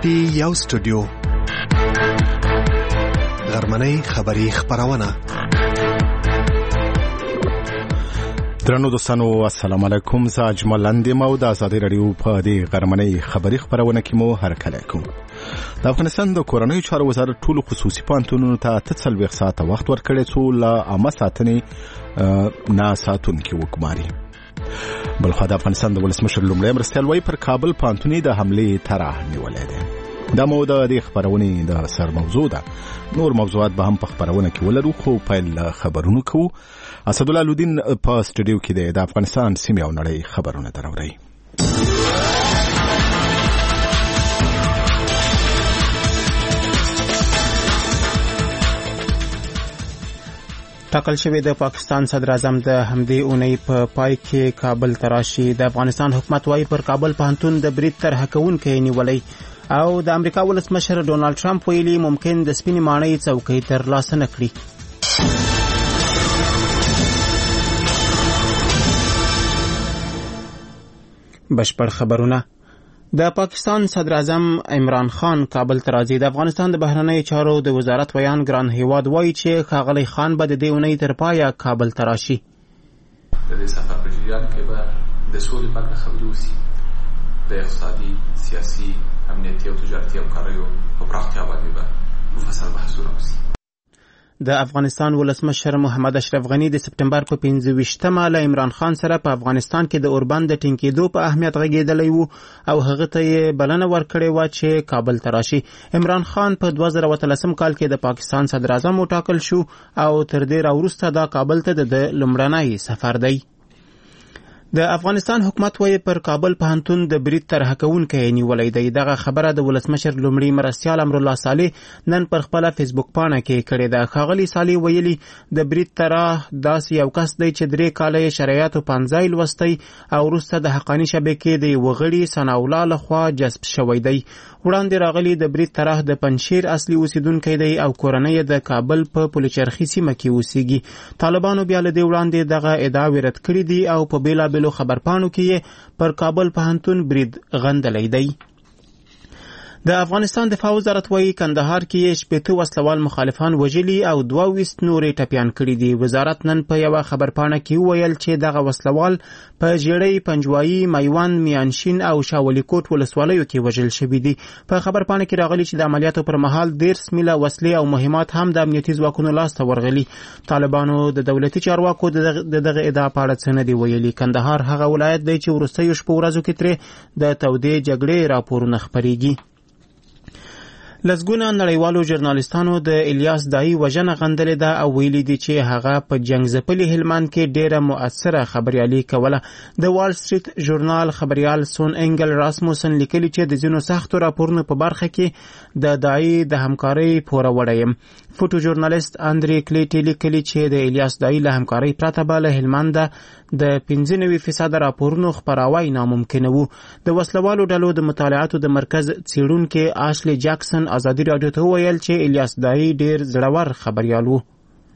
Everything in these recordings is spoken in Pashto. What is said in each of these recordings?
پټي یو سټوډیو غرمنۍ خبری خبرونه. درنو دوستانو السلام علیکم. زه اجمل اندیم او د ازادي رادیو په دې غرمنۍ خبری خبرونه کې مو هرکلی کوم. د افغانستان د کورنیو چارو وزارت ټولو خصوصي پوهنتونونو ته 40 ساعته وخت ورکړی څو له عامه ساتنې نه ساتونکي وګماري. بلخوا د افغانستان د ولسمشر لومړی مرستیال وايي پر کابل پوهنتون د حملې طرح نیولې ده. دا موضوع د خبرونې د سر موضوع ده. نور موضوعات به هم په خبرونه کې ولرو، خو پیل خبرونه کوو. اسدالله لودین په سټوډیو کې دی. د افغانستان سیمې او نړۍ خبرونه دراوړي. ټاکل شوی د پاکستان صدر اعظم د همدې اونۍ په پای کې کابل تراشي. د افغانستان حکومت وايي پر کابل پوهنتون د برید طرحه کوونکی نیولې او د امریکا ولسمشر ډونالد ټرمپ ویلي ممکن د سپینې ماڼۍ څوکۍ ترلاسه نه کړي. بشپړ خبرونه. د پاکستان صدر اعظم عمران خان کابل ته راځي. د افغانستان د بهرنیو چارو د وزارت ویان ګران هیواد وایي چې ښاغلی خان به د دې اونۍ تر پایه کابل ته راشي. د دې سفر په جریان کې به د سولې په اړه خبرې وشي، د اقتصادي، سیاسي، امنیتي او تجارتي همکاریو په پراختیا باندې به مفصل بحثونه وشي. د افغانستان ولسمشر محمد اشرف غنی د سپټمبر په 25مه له عمران خان سره په افغانستان کې د اوربند د ټینګېدو په اهمیت غږېدلی وو او هغه ته یې بلنه ورکړې وه چې کابل ته راشي. عمران خان په 2013 کال کې د پاکستان صدر اعظم وټاکل شو او تر دې راوروسته دا کابل ته د لومړنی سفر دی. د افغانستان حکومت وايي پر کابل پوهنتون د برید طرحه کوونکی نیولی دی. دغه خبره د ولسمشر لومړي مرستیال امرالله صالح نن پر خپله فیسبوک پاڼه کې کړې ده. ښاغلي صالح ویلي د برید طرح داسې یو کس دی چې 3 کاله یې شرایطو پنځای لوستی او وروسته د حقاني شبکې د یوه غړي ثناءالله لخوا جذب شوی دی. وړاندې راغلي د برید طرح د پنجشیر اصلي اوسیدونکی دی او کورنۍ د کابل په پلچرخي سیمه کې اوسیږي. طالبانو بیا له دې وړاندې دغه ادعاوې رد کړي دي او په بېلابېلو خبرپاڼو کې پر کابل پوهنتون برید غندلی دی. د افغانستان دفاع وزارت وايي کندهار کې 80 وسلوال مخالفان وژلي او 22 نورې ټپیان کړي دي. وزارت نن په یوه خبرپاڼه کې وویل چې دغه وسلوال په ژیړۍ، پنجوایي، میوند، میانشین او شاولیکوټ ولسوالیو کې وژل شوي دي. په خبرپاڼه کې راغلي چې د عملیاتو پر مهال 13 میله وسلې او مهمات هم د امنیتي ځواکونو لاسته ورغلي. طالبانو د دولتي چارواکو دغه ادعا په اړه څه نه دي ویلي. کندهار هغه ولایت دی چې وروستیو شپو ورځو کې ترې د تودې جګړې راپورونه خپریږي. لسګونه نړیوالو ژورنالستانو د الیاس دایی وژنه غندلې ده او ویلي دي چې هغه په جنګ ځپلي هلمند کې ډیره مؤثره خبریالي کوله. د وال سټریټ ژورنال خبریال سون انګل راسموسن لیکلي چې د ځینو سختو راپورونو په برخه کې د دایی د همکارۍ پوره وړی یم. فوټو ژورنالیست اندري کلیټي لیکلي چې د الیاس دایی له همکارۍ پرته به له هلمند د 95% راپورونو خپراوی ناممکنه وو. د وسلوالو ډلو د مطالعاتو د مرکز څیړونکي آشلی جاکسن ازادي رادیو ته وویل چې الیاس دایی ډیر زړور خبریال وو.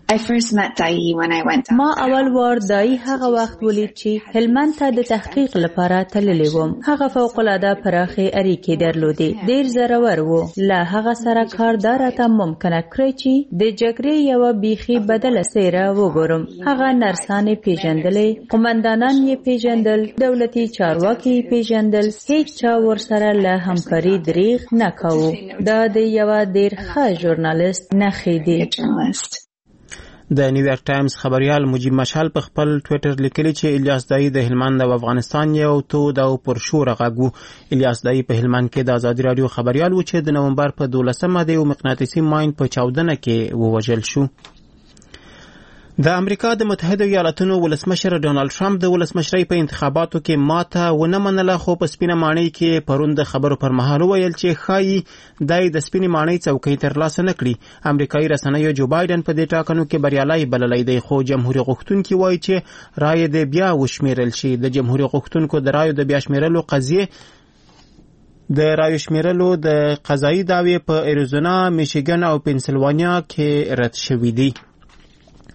ما اول وار دایی هغه وخت ولید چې هلمند ته د تحقیق لپاره تللی وم. هغه فوق العاده پراخې اړیکې درلودې، ډیر زړور وو. له هغه سره کار دا راته ممکنه کړی چې د جګړې یوه بیخي بدله څیره وګورم. هغه نرسانې پیژندلې، قومندانان یې پیژندل، دولتي چارواکي یې پیژندل، هیڅ چا ورسره له همکاري دریغ نه کاوه. دا د یوه ډیر ښه ژورنالیست نښې دي. د نیویارک ټایمز خبریال مجیب مشعل په خپل ټویټر لیکلي چې الیاس دایی د هلمند او افغانستان یو تود او پرشوره غږ و. الیاس دایی په هلمند کې د ازادي رادیو خبریال و چې د نومبر په 12مه د یو مقناطیسي ماین په چاودنه کې ووژل شو. د امریکا د متحده ایالاتونو ولسمشر ډونالد ټرمپ د ولسمشرۍ په انتخاباتو کې ماته ونه منله، خو په سپینه ماڼۍ کې پرون د خبرو پر مهال وویل چې ښایي دای د سپینې ماڼۍ څوکۍ ترلاسه نه کړي. امریکایي رسنیو جو بایدن په دې ټاکنو کې بریالی بللی دی، خو جمهوریت غوښتونکي وایي چې رایې دې بیا وشمیرل شي. د جمهوریت غوښتونکو د رایو د بیا شمیرلو قضیې د رایو شمیرلو د قضایي دعوې په اریزونا، میشیګن او پنسلوانیا کې رد شوي دي.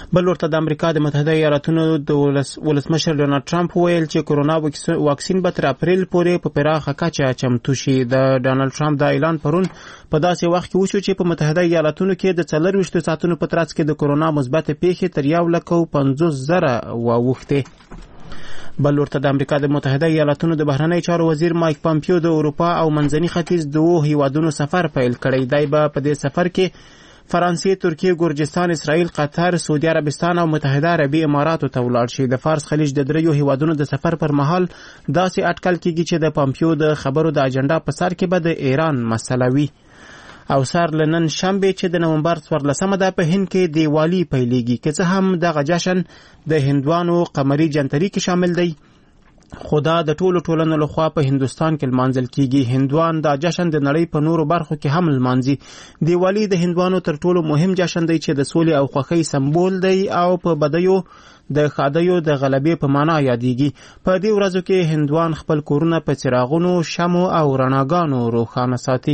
بل ورته د امریکا د متحده ایالاتونو د ولسمشر ډونالد ټرمپ ویل چې کورونا واکسین به تر اپریل پورې په پراخه کچه چمتو شي. د ډونالد ټرمپ دا اعلان پرون په داسې وخت کې وشو چې په متحده ایالاتونو کې د 24 ساعتونو په ترڅ کې د کورونا مثبت پیښې تر 150,000 واوښتې. بل ورته د امریکا د متحده ایالاتونو د بهرنی چارو وزیر مایک پامپیو د اروپا او منځني ختیځ دوه هیوادونو سفر پیل کړی دی. به په دې سفر کې فرانسې، ترکیه، ګورجستان، اسرائیل، قطر، سعودي عربستان او متحده عربي اماراتو ته ولاړ شي. د فارس خلیج د دریو هیوادونو د سفر پر مهال داسې اټکل کیږي چې د پامپیو د خبرو د اجنډا په سر کې به د ایران مسله وي. او سار لنن شنبه چې د نومبر 14 ده په هند کې دیوالی پیلېږي، که څه هم دغه جشن د هندوانو قمري جنتري کې شامل دی، خو دا د ټولو ټولنو لخوا په هندوستان کې لمانځل کیږي. هندوان دا جشن د نړۍ په نورو برخو کې هم لمانځي. دیوالی د هندوانو تر ټولو مهم جشن دی چې د سولې او خوښۍ سمبول دی او په بدیو د ښادیو د غلبې په معنا یادېږي. په دې ورځو کې هندوان خپل کورونه په څراغونو، شمو او رڼاګانو روښانه ساتي.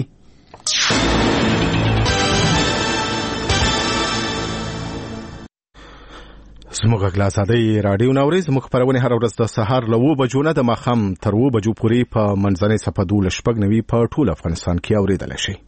زموږ غږ له ازادۍ راډیو ناوري. زموږ خپرونې هر ورځ د سهار له 7 بجو نه د ماښام تر 7 بجو پورې په منځنۍ صفحه 12 په ټول افغانستان کې اورېدلی شئ.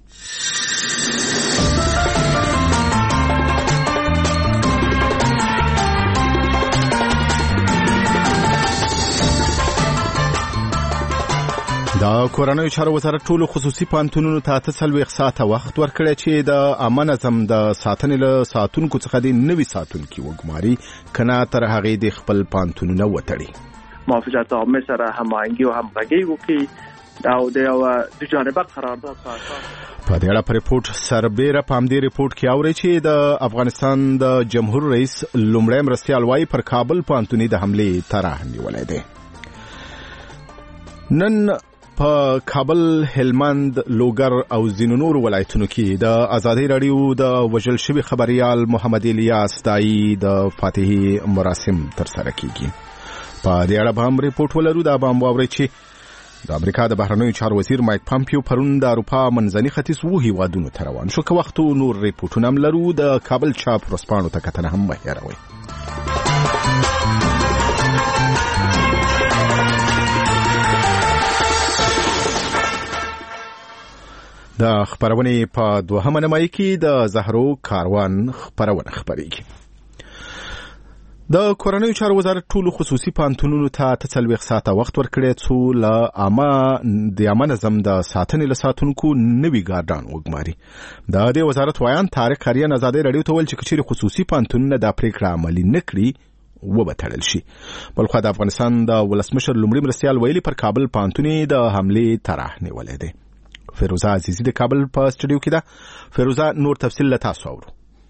د کورنیو چارو وزارت ټولو خصوصي پوهنتونونو ته 48 ساعته وخت ورکړی چې د عامه نظم د ساتنې له ساتونکو څخه د نوي ساتونکي وګماري کنه تر هغې د خپل پوهنتونونه وتړي. محافظت عامه سره هماهنګي او همغږي وکړي او د یو دوجانبه قرارداد په اساس. په دې اړه په ریپورت سربېره په همدې ریپورت کې اوري چې د افغانستان د جمهور رئیس لومړی مرستیال وايي پر کابل پوهنتون د حملې طرح نیولې ده. نن په کابل، هلمند، لوګر او ځینو نورو ولایتونو کې د ازادۍ راډیو د وژل شوي خبريال محمد الیاس دای د فاتحي مراسم ترسره کیږي. په دې اړه به هم ریپورت ولرو. دا به هم واورئ چې د امریکا د بهرنیو چارو وزیر مایک پامپیو پرون د اروپا منځني ختیځ 2 هیوادونو ته روان شو. که وخت نور ریپورتونه هم لرو. د کابل چاپ ورځپاڼو ته کتنه هم مه هېروئ. د خبرونې په 2مه نیمایي کې د زهرو کاروان خبرونه خبرېږي. د کورنیو چارو وزارت ټولو خصوصي پوهنتونونو ته 48 ساعته وخت ورکړی څو د عامه نظم د ساتنې له ساتونکو نوي ګارډان وګماري. د دې وزارت وایان طارق اریان ازادۍ راډیو ته ویل چې کچېرې خصوصي پوهنتونونه دا پریکړه عملي نه کړي وبتړل شي. بلخو د افغانستان د ولسمشر لومړي مرستیال ویلي پر کابل پوهنتون د حملې طرح نیولې ده. فیروزه عزیزی د کابل په سټوډیو کې ده. فیروزه نور تفصیل له تاسو اورو.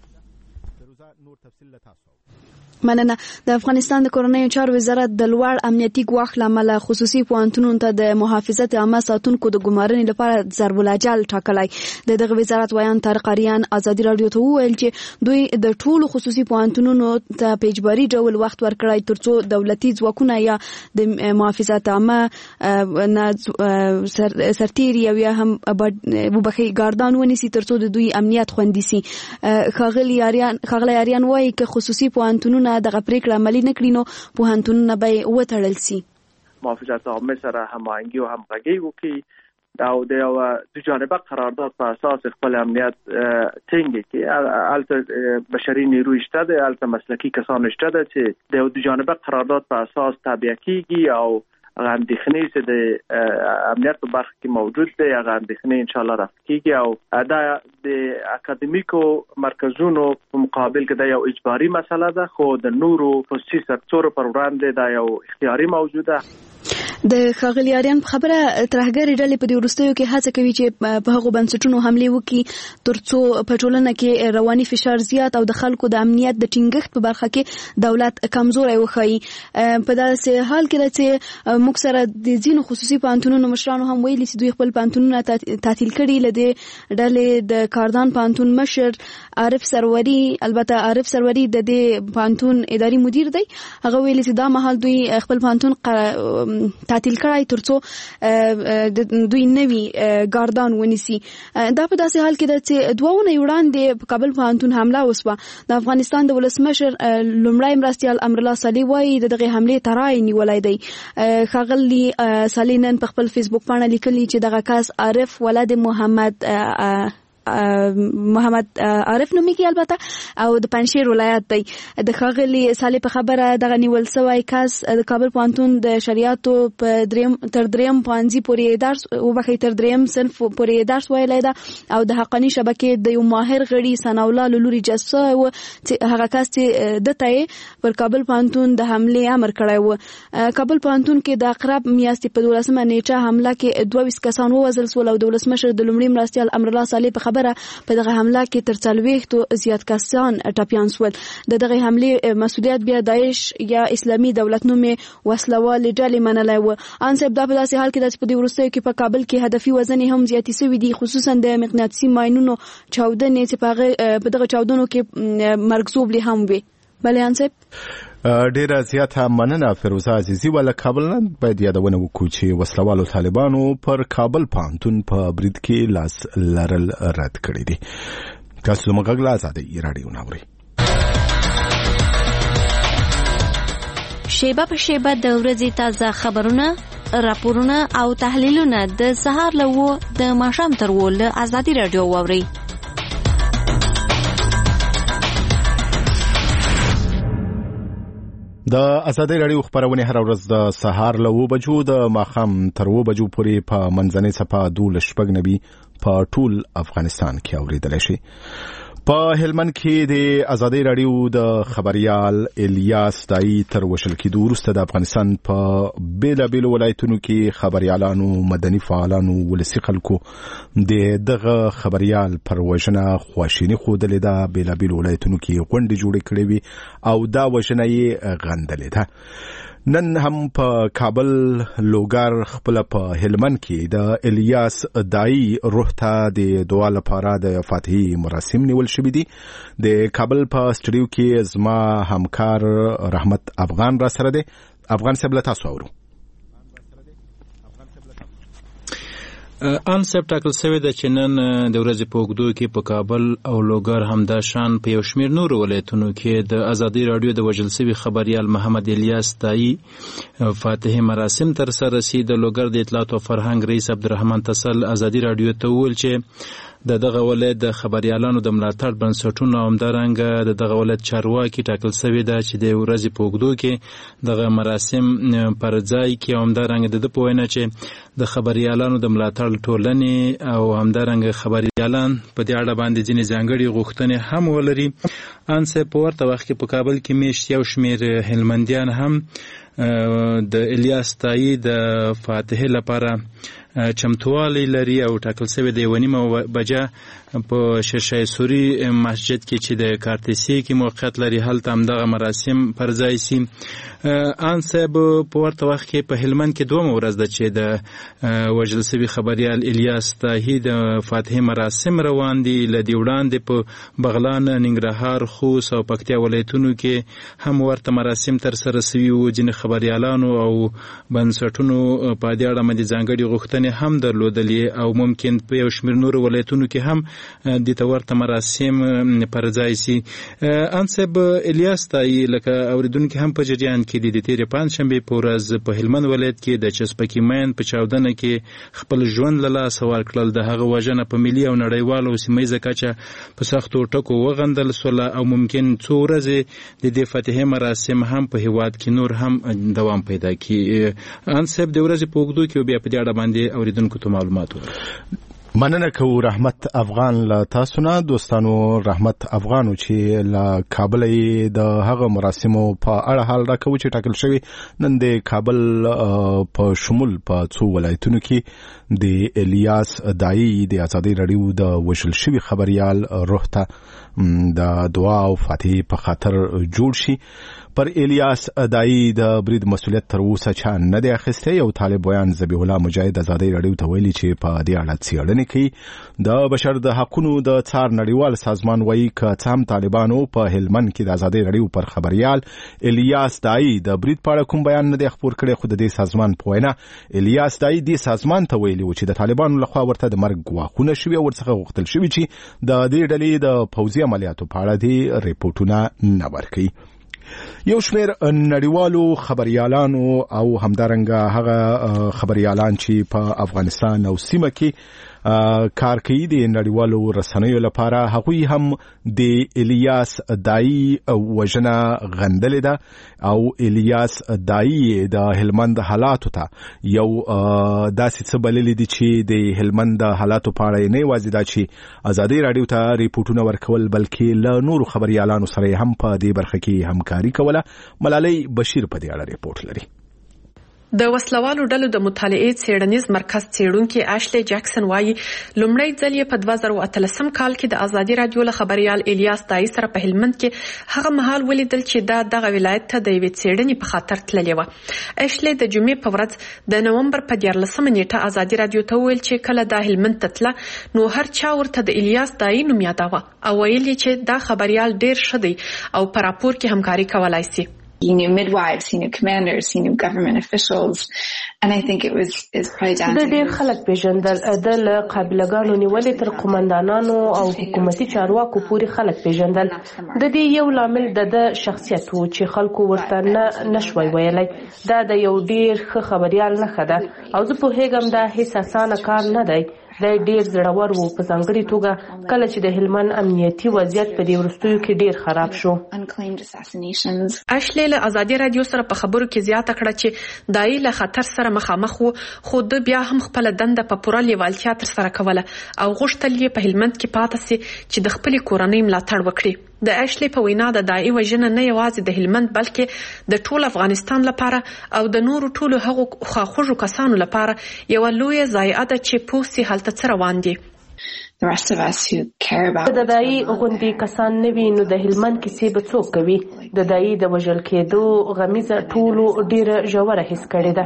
مننه. د افغانستان د کورنیو چارو وزارت د لوړ امنیتي ګواښ لامل خصوصي پوهنتونونو ته د محافظت عامه ساتونکو د ګمارنې لپاره ضرب الاجل ټاکلی. دغه وزارت وایان طارق اریان ازادي راډیو ته وویل چې دوی د ټولو خصوصي پوهنتونونو ته په اجباري ډول وخت ورکړی ترڅو دولتي ځواکونه یا د محافظت عامه سرتیري او یا هم وبخي ګاردان ونیسي ترڅو د دوی امنیت خوندي سي. ښاغلی اریان وایي چې خصوصي پوهنتونونه دغه پریکړه عملي نه کړي نو پوهنتونونه به وتړل سي. محافظت عامه سره هماهنګي او همغږي وکړي او د یو دوجانبه قرارداد په اساس خپل امنیت ټینګ کړي. البته بشري نیروی شته ده، البته مسلکي کسان شته ده چې د یو دوجانبه قرارداد په اساس تابع کیږي او اندېښنې چې د امنیت په برخه کې موجود دي هغه اندېښنې ان شاء الله رفع کیږي او دا د اکاډمیکو مرکزونو په مقابل کې دا یو اجباري مسله ده، خو د نورو خصوصي سکتور پر وړاندې دا یو اختیاري موجوده. د ښاغلي اریان په خبره ترهګرې ډلې په دې وروستیو کې هڅه کوي چې په هغو بنسټونو حملې وکړي ترڅو په ټولنه کې رواني فشار زیات او د خلکو د امنیت د ټینګښت په برخه کې دولت کمزوری وښيي. په داسې حال کې ده چې موږ سره د ځینو خصوصي پوهنتونونو مشرانو هم ویلي چې دوی خپل پوهنتونونه تعطیل کړي. له دې ډلې د کاردان پوهنتون مشر عارف سروري، البته عارف سروري د دې پوهنتون اداري مدیر دی، هغه ویلي چې دا مهال دوی خپل پوهنتون تعطیل کړای ترڅو دوی نوي ګاردان ونیسي. دا په داسې حال کې ده چې 2 اونۍ وړاندې په کابل پوهنتون حمله وسوه. د افغانستان د ولسمشر لومړی مرستیال امرالله صالح وایي دغه حملې ترای نیولای دی. ښاغلي صالح نن په خپل فیسبوک باندې لیکلي چې دغه کس عارف ولد محمد عارف نومیږي البته او د پنځشیر ولایت دی. د ښاغلي صالح په خبره دغه نیول شوی کس د کابل پوهنتون د شریعتو په تر دریم پوهنځي پورې درس وبخښئ تر دریم صنف پورې درس ویلی ده او د حقاني شبکې د یو ماهر غړي ثناء الله له لوري جاسوس و چې هغه کس چې دته یې پر کابل پوهنتون د حملې امر کړی و. کابل پوهنتون کې د اقرب میاشتې په 12 نیټه حمله کې 22 کسان ووژل شول او د ولسمشر د لومړي مرستیال امرالله صالح په په دغه حمله کې تر 40 زیات کسان ټپیان شول. دغه حملې مسؤلیت بیا داعش یا اسلامي دولت نومې وسلوال ډلې منلای و. ان صاحب دا په داسې حال کې چې په دې وروستیو کې په کابل کې هدفي وزن هم زیاتې شوي دي، خصوصا د مقناطیسي ماینونو چاودنې چې په دغه چاودنو کې مرګ ژوبلې هم وي. بله ان صاحب ډیره زیاته مننه فیروزه عزیزي. ول کابل نن باید یادونه وکړو چې وسلوالو طالبانو پر کابل پوهنتون په برید کې لاس لرل رد کړی دي. تاسو زموږ غږ له ازادۍ راډیو ناوري. شیبه په شیبه د ورځې تازه خبرونه، راپورونه او تحلیلونه د سهار له 9 د ماښام تر 10 له ازادۍ راډیو واورئ. د ازادۍ راډیو خبرونه هر ورځ د سهار له 9 بجو د ماښام تر 10 بجو پورې په منځنۍ صفه 12 په ټول افغانستان کې اوریدل شي. په هلمند کې د ازادۍ راډیو د خبريال الیاس دای تر وشل کېدو وروسته د افغانستان په بیلابیلو ولایتونو کې خبريالانو، مدني فعالانو، ولسي خلکو دغه خبريال پر وژنه خواشیني ښودلې ده. بیلابیلو ولایتونو کې غونډې جوړې کړې وي او دا وژنه یې غندلې ده. نن هم په کابل لوګر خپل په هلمند کې د الیاس دای روح ته د دعا لپاره د فاتحي مراسم نیول شوي دي. د کابل په سټډیو کې زما همکار رحمت افغان را سره دی. افغان صاحب له تاسو اورو. ان سب ټاکل شوی د چنن د ورځې په اوږدو کې په کابل او لوګر همدا شان په یو شمېر نور ولایتونو کې د ازادۍ راډیو د وژل شوي خبريال محمد الیاس دای فاتحي مراسم تر سره رسید. د لوګر د اطلاعات او فرهنګ رئیس عبدالرحمن تسل ازادۍ راډیو ته وویل چې دغه ولایت د خبريالانو د ملاتړ بنسټونو او همدارنګه دغه ولایت چارواکي ټاکل شوی ده چې د ورځې په اوږدو کې دغه مراسم پر ځای کې همدارنګه د په وینا چې د خبريالانو د ملاتړ ټولنې او همدارنګه خبريالان په دې اړه باندې ځینې ځانګړي غوښتنې هم ولري. ان څه په ورته وخت کې په کابل کې میشت یو شمېر هلمندیان هم د الیاس دای د فاتحه لپاره چمتوالی لري او ټاکل شوی د 1:30 بجې په شیرشاه سوري مسجد کې چې د کارتسي کې موقعیت لري هلته هم دغه مراسم پر ځای شي. ان صاحب په ورته وخت کې په هلمند کې 2 ورځ ده چې د وژل شوي خبريال الیاس دای د فاتحه مراسم روان دي. له دې وړاندې په بغلان، ننګرهار، خوست او پکتیا ولایتونو کې هم ورته مراسم تر سره شوي وو. ځینې خبريالانو او بنسټونو په دې اړه باندې ځانګړي غوښتنې هم درلودلې او ممکن په یو شمېر نور ولایتونو کې هم د تورته مراسم پر ځای شي. ان صاحب الیاس دای لکه اوریدونکو هم په جریان کې د تیرې پنځشنبه په ورځ په هلمند ولایت کې د چسپکی مین په چاودنه کې خپل ژوند له لاسه ورکړل. د هغه وژنه په ملي او نړیوالو سیمه کچه په سختو ټکو وغندل سول او ممکن څو ورځې د دې فاتحه مراسم هم په هیواد کې نور هم دوام پیدا کړي. ان صاحب د ورځې په اوږدو کې بیا په دې اړه باندې اوریدونکو ته معلومات ورکړي. مننه کوو رحمت افغان له تاسو نه. دوستانو رحمت افغانو چې له کابل د هغه مراسمو په اړه حال راکوي چې ټاکل شوی. نن د کابل په شمول په څو ولایتونو کې د الیاس دای د ازادۍ راډیو د وژل شوي خبريال روح ته د دعا او فاتحه په خاطر جوړ شي. پر الیاس دای د برید مسولیت تر اوسه چا نه دی اخیستی. یو طالب ویان ذبیح الله مجاهد ازادي رادیو ته ویلي چې په دې اړه څېړنې کوي. د بشر د حقونو د څار نړیوال سازمان وایي که څه هم طالبانو په هلمند کې د ازادي رادیو پر خبريال الیاس دای د برید په اړه کوم بیان نه دی خپور کړی، خو د دې سازمان په وینا الیاس دای د سازمان ته ویلي و چې د طالبانو لخوا ورته د مرګ غواخونه شوي او ورڅخه غوښتل شوي چې د دې ډلې د پوځي عملیاتو په اړه د ریپورتونه نه ورکړي. یو شمیر نړیوالو خبريالانو او همدارنګه هغه خبريالان چې په افغانستان او سیمه کې کار کوي د نړیوالو رسنیو لپاره، هغوی هم د الیاس دای وژنه غندلې ده او الیاس دای د هلمند حالاتو ته یو داسې څه بللې دي چې د هلمند حالاتو په اړه نه یوازې دا چې ازادي رادیو ته ریپورتونه ورکول بلکې له نورو خبريالانو سره هم په دې برخه کې همکاري کوله. ملالۍ بشیر په دې اړه ریپورت لري. د وسلوالو ډلو د مطالعې څېړنیز مرکز څېړونکي اشلی جکسن وایي لومړی ځل یې په 2013 کال کې د ازادي رادیو له خبريال الیاس دای سره په هلمند کې هغه مهال ولیدل چې دغه ولایت ته د یوې څېړنې په خاطر تللی و. اشلی د جمعې په ورځ د نومبر په 14 نیټه ازادي رادیو ته ویل چې کله د هلمند ته تله نو هر چا ورته د الیاس دای نوم یاداوه او ویل چې دا خبريال ډیر ښه دی او په راپور کې همکاري کولای شي. He knew midwives, he knew commanders, he knew government officials, and I think it is probably down to د ډېر خلک پیژندل د قابلګانو نیولې تر قومندانانو او حکومتي چارواکو پورې خلک پیژندل. د دې یو لامل د شخصیت و چې خلکو ورته نشوي ویلای دا د یو ډېر ښه خبريال نښه ده او زه پوهېږم دا هیڅ اسانه کار نه دی. دا ډیر زړور وو په ځانګړي توګه کله چې د هلمند امنیتي وضعیت په دې وروستیو کې ډیر خراب شو. اشلی له ازادي رادیو سره په خبرو کې زیاته کړه چې دای له خطر سره مخامخ وو خو د بیا هم خپل دنده په پوره لیوالتیا تر سره کوله او غوښتل یې په هلمند کې پاتې سي چې د خپل کورنۍ ملاتړ وکړي. د اشلی په وینا د دای وژنه نه یوازې د هلمند بلکې د ټول افغانستان لپاره او د نورو ټولو هغو خواخوږو کسانو لپاره یو لوی ضایعه ده چې پوسي هلته څه روان دي. The rest of us who care about د دای غوندي کسان نه وي نو د هلمند کیسې به څوک کوي. د دای د وژل کېدو غمیزه ټولو ډیره ژوره حس کړې ده.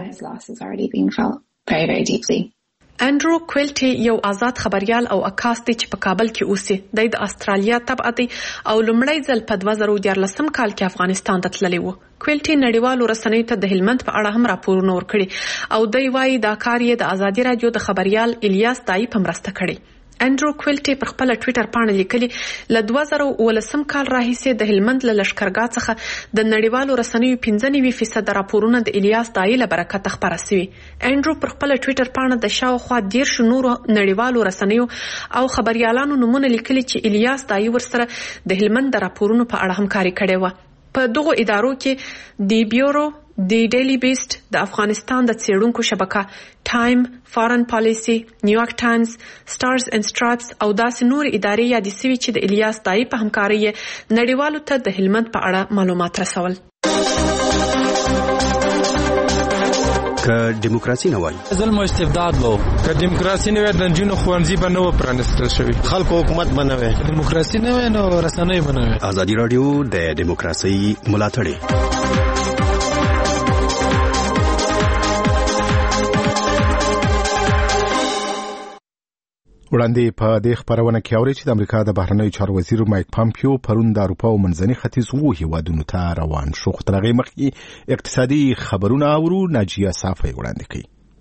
انډرو کویلټي یو آزاد خبريال او عکاس دی چې په کابل کې اوسي. د استرالیا تبع دی او لومړی ځل په 2014 کال کې افغانستان ته تللی و. کویلټي نړیوالو رسنیو ته د هلمند په اړه هم راپورونه ورکړي او دی وایي دا کار یې د ازادي رادیو د خبريال الیاس دای په مرسته کړی. انډرو کویلټي پر خپل ټوئیټر باندې لیکلي له 2013 کال راهیسې د هلمند له لشکرګاه څخه د نړیوالو رسنیو 95% راپورونه د الیاس دای له برکته خپاره شوي. انډرو پر خپل ټوئیټر باندې د شاوخوا 10 نورو نړیوالو رسنیو او خبريالانو نمونه لیکلي چې الیاس دای ورسره د هلمند د راپورونو په اړه همکاري کړې و. په دغه ادارو کې دی بیورو، دی ډیلی بیست، د افغانستان د څېړونکو شبکه، ټایم، فارن پالیسی، نیویارک ټایمز، سټارز اینڈ سټرایپس او داسې نور ادارې یادې شوي چې د الیاس دای په همکارۍ نړیوالو ته د هلمند په اړه معلومات رسول. که دیموکراسي نه وای ظلم او استبداد وو، که دیموکراسي نه وای د جنونو خوانځي به نه و پرانستل شوی، خلکو حکومت به نه وای، دیموکراسي نه وای نو رسنۍ به نه وای. ازادي رادیو د دیموکراسي ملاتړی. وړاندې په دې خبرونه کې اوري چې د امریکا د بهرنیو چارو وزیر مایک پامپیو پرون د اروپا او منځني ختیځ هیوادونو ته روان شو. خو تر هغې مخکې اقتصادي خبرونه اورو. ناجیه صافی وړاندې کوي.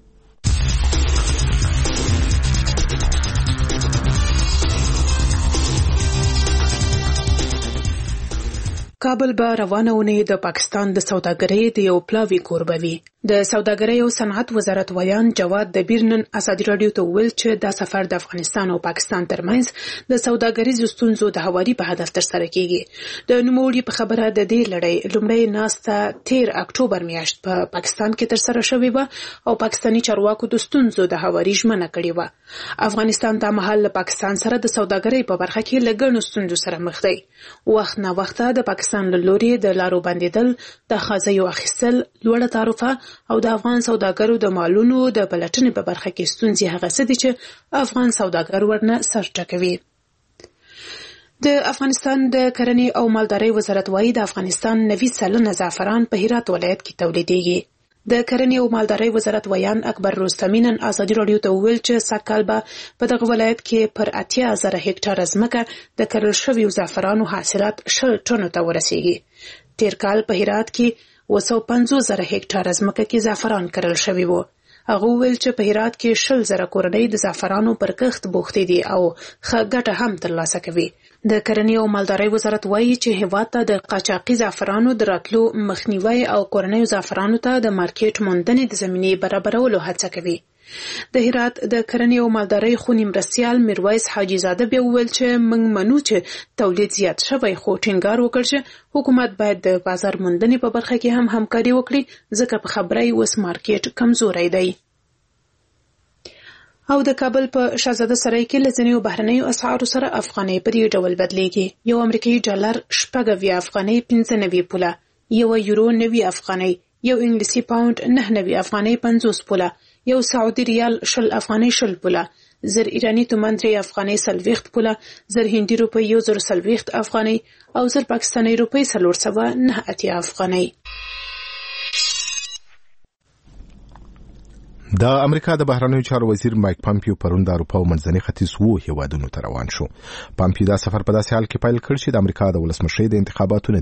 کابل به روانه اونۍ د پاکستان د سوداګرۍ د یو پلاوي کوربه وي. د سوداګرۍ او صنعت وزارت ویان جواد دبیر نن ازادي رادیو ته ویل چې دا سفر د افغانستان او پاکستان ترمنځ د سوداګریزو ستونزو د هواري په هدف ترسره کیږي. د نوموړي په خبره د دې لړۍ لومړی ناسته 13 اکتوبر میاشت په پاکستان کې ترسره شوې و او پاکستاني چارواکو د ستونزو د هواري ژمنه کړې و. افغانستان د مهال له پاکستان سره د سوداګرۍ په برخه کې لګڼو ستونزو سره مخ دی. وخت نه وخت د پاکستان له لوري د لارو بندیدل، د خازیو اخیستل، لوړه تعرفه او د افغان سوداګرو د مالونو د پلټنې په برخه کې ستونزې هغه څه دي چې افغان سوداګر ورنه سر ټکوي. د افغانستان د کرنې او مالدارۍ وزارت وايي د افغانستان 90 سلنه زعفران په هرات ولایت کې تولیدېږي. د کرنې او مالدارۍ وزارت ویان اکبر رستمی نن ازادي راډیو ته وویل چې سږ کال به په دغه ولایت کې پر 80,000 هکټاره ځمکه د کرل شویو زعفرانو حاصلات 10 ټنو ته ورسیږي. تیر کال په هرات کې 250,000 هکټاره ځمکه کې زعفران کرل شوی وو. هغه ویل چې په هرات کې 10,000 کورنۍ د زعفرانو پر کښت بوختې دي او ښه ګټه هم ترلاسه کوي. د کرنې او مالدارۍ وزارت وایي چې هیواد ته د قاچاقي زعفرانو د راتلو مخنیوي او کورنیو زعفرانو ته د مارکیټ موندنې د زمینې برابرولو هڅه کوي. د هرات د کرنې او مالدارۍ خونی مرستیال میرویس حاجی زاده بیا وویل چې موږ منو چې تولید زیات شوی خو ټینګار وکړ چې حکومت باید د بازار موندنې په برخه کې هم همکاري وکړي ځکه په خبري اوس مارکیټ کمزوری دی. او د کابل په شاهزاده سرای کې لزنیو بهرنیو اسعارو سره افغانۍ په دې ډول بدلیږي. یو امریکایي ډالر 90 افغانۍ 95 پوله، یو یورو 90 افغانۍ، یو انګلیسي پاوند 99 افغانۍ 50 پوله، یو سعودي ریال 20 افغانۍ 20 پوله، زر ایرانی تومان 3 افغانۍ 40 پوله، زر هندي روپۍ 1040 افغانۍ او زر پاکستاني روپۍ 409 افغانۍ. د امریکا د بهرنیو چارو وزیر مایک پامپیو پرون د اروپا او منځني ختیځ هیوادونو ته روان شو. پامپیو دا سفر په داسې حال کې پیل کړ چې د امریکا د ولسمشرۍ د انتخاباتو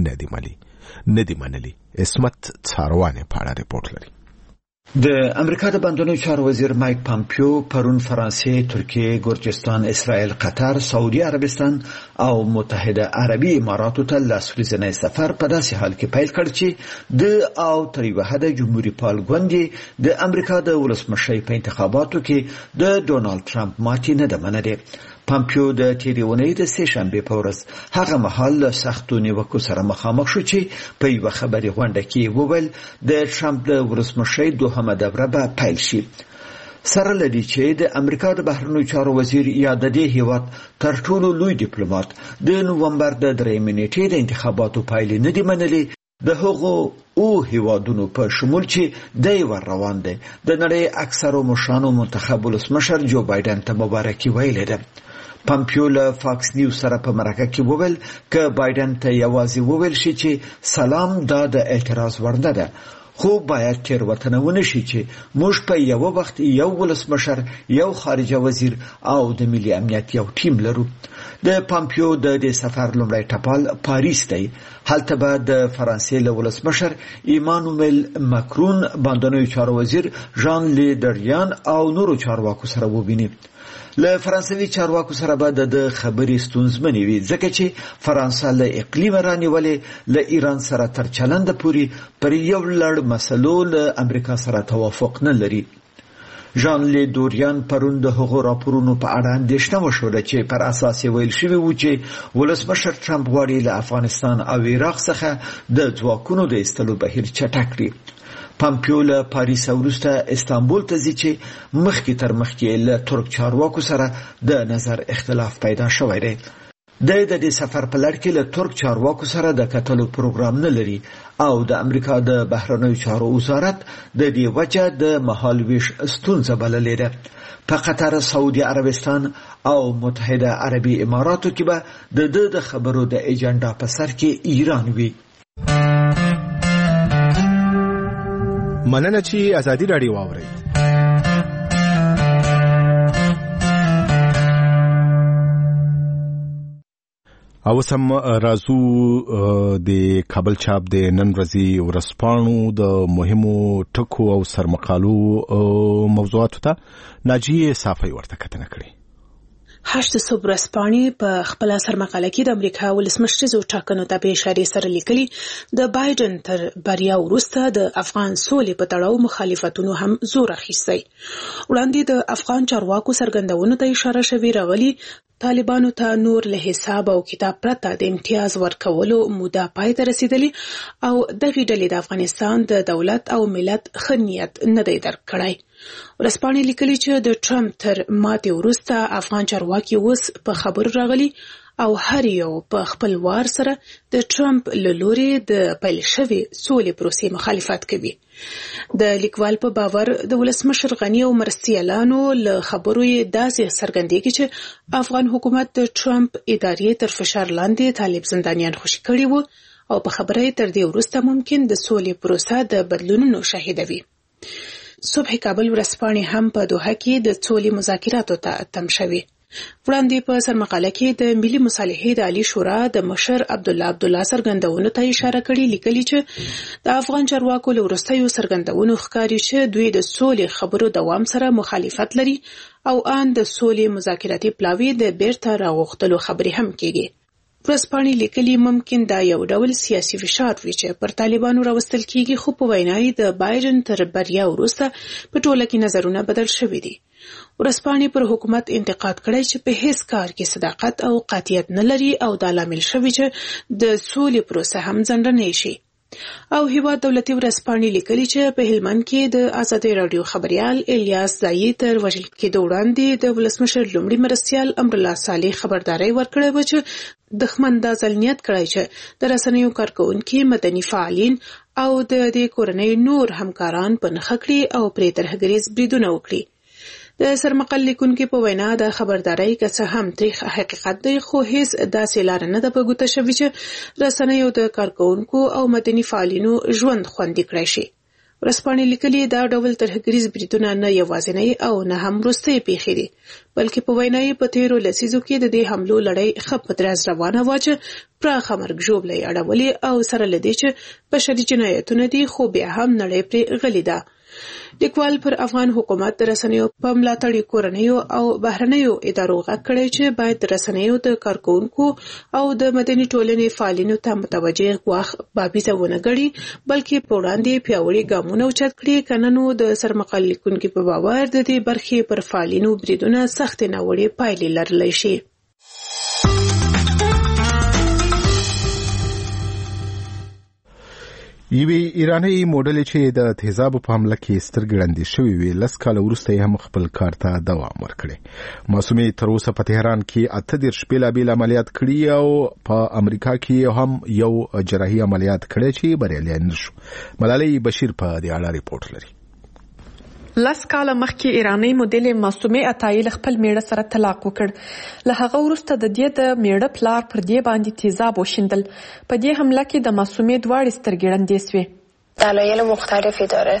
نتیجې نه دي منلي. اسمت څاروانه په اړه ریپورت لري. د امریکا د بهرنیو چارو وزیر مایک پامپیو پرون فرانسې، ترکیه، ګورجستان، اسرائیل، قطر، سعودي عربستان او متحده عربي اماراتو ته لاسوریزنی سفر په داسې حال کې پیل کړ چې د او تر یوه حده جمهوریت پال ګوند د امریکا د ولسمشرۍ په انتخاباتو کې د ډونالد ټرمپ ماتې نه ده منلې. پامپیو د تیرې اونۍ د سه شنبې په ورځ هغه مهال له سختو نیوکو سره مخامخ شو چې په یوه خبري غونډه کې وویل د ټرمپ د ولسمشرۍ دوهمه دوره به پیل شي. سره لدی چې د امریکا د بهرنیو چارو وزیر یا د دې هیواد تر ټولو لوی ډیپلوماټ د نومبر د 3 نیټې د انتخاباتو پایلې نه دي منلې. د هغو هیوادونو په شمول چې د ور روان دي د نړۍ اکثرو مشرانو منتخب ولسمشر جو بایدن ته مبارکي ویلې ده. پامپیو له فاکس نیوز سره په مرکه کې وویل ک بایدن ته یوازې وویل شي چې سلام دا د اعتراض وړ نه ده، خو باید تیروتنه ونه شي چې موږ په یو وخت یو ولسمشر، یو خارجه وزیر او د ملي امنیت یو ټیم لرو. د پامپیو د دې سفر لومړی ټپال پاریس دی. هلته به د فرانسې له ولسمشر ایمانوئل ماکرون، باندنیو چارو وزیر ژان لی دریان او نورو چارواکو سره وبیني. له فرانسوي چارواکو سره به د خبرې ستونزمنې وي ځکه چې فرانسه له اقلیم رانیولې له ایران سره تر چلنده پورې پر یو لړ مسلو له امریکا سره توافق نه لري. ژان لی دوریان پرون د هغو راپورونو په اړه اندېښنه وښوده چې پر اساس یې ویل شوي وو چې ولسمشر ټرمپ غواړي له افغانستان او عراق څخه د ځواکونو د ایستلو بهیر چټک کړي. پامپیو له پاریس وروسته استانبول ته ځي چې مخکې تر مخکې له ترک چارواکو سره د نظر اختلاف پیدا شوی دی. د دې سفر په لړ کې له ترک چارواکو سره د کتلو پروګرام نه لري او د امریکا د بهرنیو چارو وزارت د دې وجه د مهالویش ستونزه بللې ده. په قطر، سعودي عربستان او متحده عربي اماراتو کې به د خبرو د ایجنډا په سر کې ایران وي. مننه چې ازادي راډیو واوري. او سم رازو د کابل چاپ د نن ورځې ورسپانو د مهمو ټکو او سرمقالو موضوعاتو ته ناجیه صافی ورته کتنه کړې. 8 صبح ورځپاڼې په خپل سرمقاله کې د امریکا ولسمشریزو ټاکنو ته په اشاره سره لیکلي د بایدن تر بریا وروسته د افغان سولې په تړاو مخالفتونو هم زور اخیستی. وړاندې د افغان چارواکو څرګندونو ته اشاره شوې راغلي طالبانو ته نور له حساب او کتاب پرته د امتیاز ورکولو موده پای ته رسیدلی او دغه ډلې د افغانستان د دولت او ملت خنیت نه دی درک کړی. ورسپانې لیکلي چې د ټرمپ تر ماتې وروسته افغان چارواکي اوس په خبرو راغلي او هر یو په خپل وار سره د ټرمپ له لوري د پیل شوی سولې پروسې مخالفت کوي. د لیکوال په باور د ولسمشر غنی او مرستیالانو له خبرو یې داسې څرګندېږي چې افغان حکومت د ټرمپ ادارې تر فشار لاندې طالب زندانیان خوشي کړي وو او په خبره یې تر دې وروسته ممکن د سولې پروسه د بدلونونو شاهده وي. صبح کابل ورځپاڼې هم په دوحه کې د سولې مذاکراتو ته تم شوي. وړاندې په سرمقاله کې د ملي مصالحې د عالی شورا د مشر عبدالله څرګندونو ته اشاره کړې، لیکلي چې د افغان چارواکو له وروستیو څرګندونو ښکاري چې دوی د سولې خبرو دوام سره مخالفت لري او ان د سولې مذاکراتي پلاوی د بیرته راغښتلو خبرې هم کېږي. ورځپاڼې لیکلي ممکن دا یو ډول سیاسي فشار وي چې پر طالبانو راوستل کېږي، خو په وینا یې د بایدن تر بریا وروسته په ټوله کې نظرونه بدل شوي دي. ورځپاڼې پر حکومت انتقاد کړی چې په هیڅ کار کې صداقت او قاطعیت نه لري او دا لامل شوی چې د سولې پروسه هم ځنډنې شي. او هیواد دولتي ورځپاڼې لیکلي چې په هلمند کې د ازادي رادیو خبريال الیاس زایی تر وژل کېدو وړاندې د ولسمشر لومړي مرستیال امرالله صالح خبرداري ورکړې و چې دښمن دا ځل نیت کړی چې د رسنیو کارکونکو مدني فعالین او د دې کورنۍ نور همکاران په نښه کړي او پرې ترهګریز بریدونه وکړي. د سرمقال لیکونکو په وینا د خبرداري که څه هم تاریخ حقیقت دی، خو هیڅ داسې لار نه ده په ګوته شوې چې رسنیو د کارکونکو او مدني فعالینو ژوند خوندي کړی شي. ورځپاڼې لیکلي دا ډول ترهګریز بریدونه نه یوازینی او نه هم وروستۍ پیښې دي، بلکې په وینا یې په تیرو لسیزو کې د دې حملو لړۍ ښه په درز روانه وه چې پراخه مرګ ژوبله یې اړولې او سره له دې چې بشري جنایتونه دي، خو بیا هم نړۍ پرې غلې ده. لیکوال پر افغان حکومت د رسنیو په ملاتړ کورنیو او بهرنیو ادارو غږ کړی چې باید د رسنیو د کارکونکو او د مدني ټولنې فعالینو ته متوجه غواخ بابیزه ونه ګڼي، بلکې په وړاندې پیاوړي ګامونه اوچت کړي، کنه نو د سرمقال لیکونکو په باور د دې برخې پر فعالینو بریدونه سخت ناوړه پایلې لرلی شي. یوې ایرانی موډل چې د تیزابو په حمله کې سترګې ړندې شوې وې، 10 کاله وروسته یې هم خپل کار ته دوام ورکړی. معصومې تر اوسه په تهران کې 38 بېلابېل عملیات کړي او په امریکا کې هم یو جراحي عملیات کړی چې بریالی نه شو. ملالۍ بشیر په دې اړه ریپورت لري. 10 کاله مخکې ایرانی موډل معصومې عطایی خپل میړه سره طلاق وکړ. له هغه وروسته د دې د میړه پلار پر دې باندې تیزاب وشیندل. په دې حمله کې د معصومې دواړې سترګې ړندې شوې. دلایل مختلفی داره،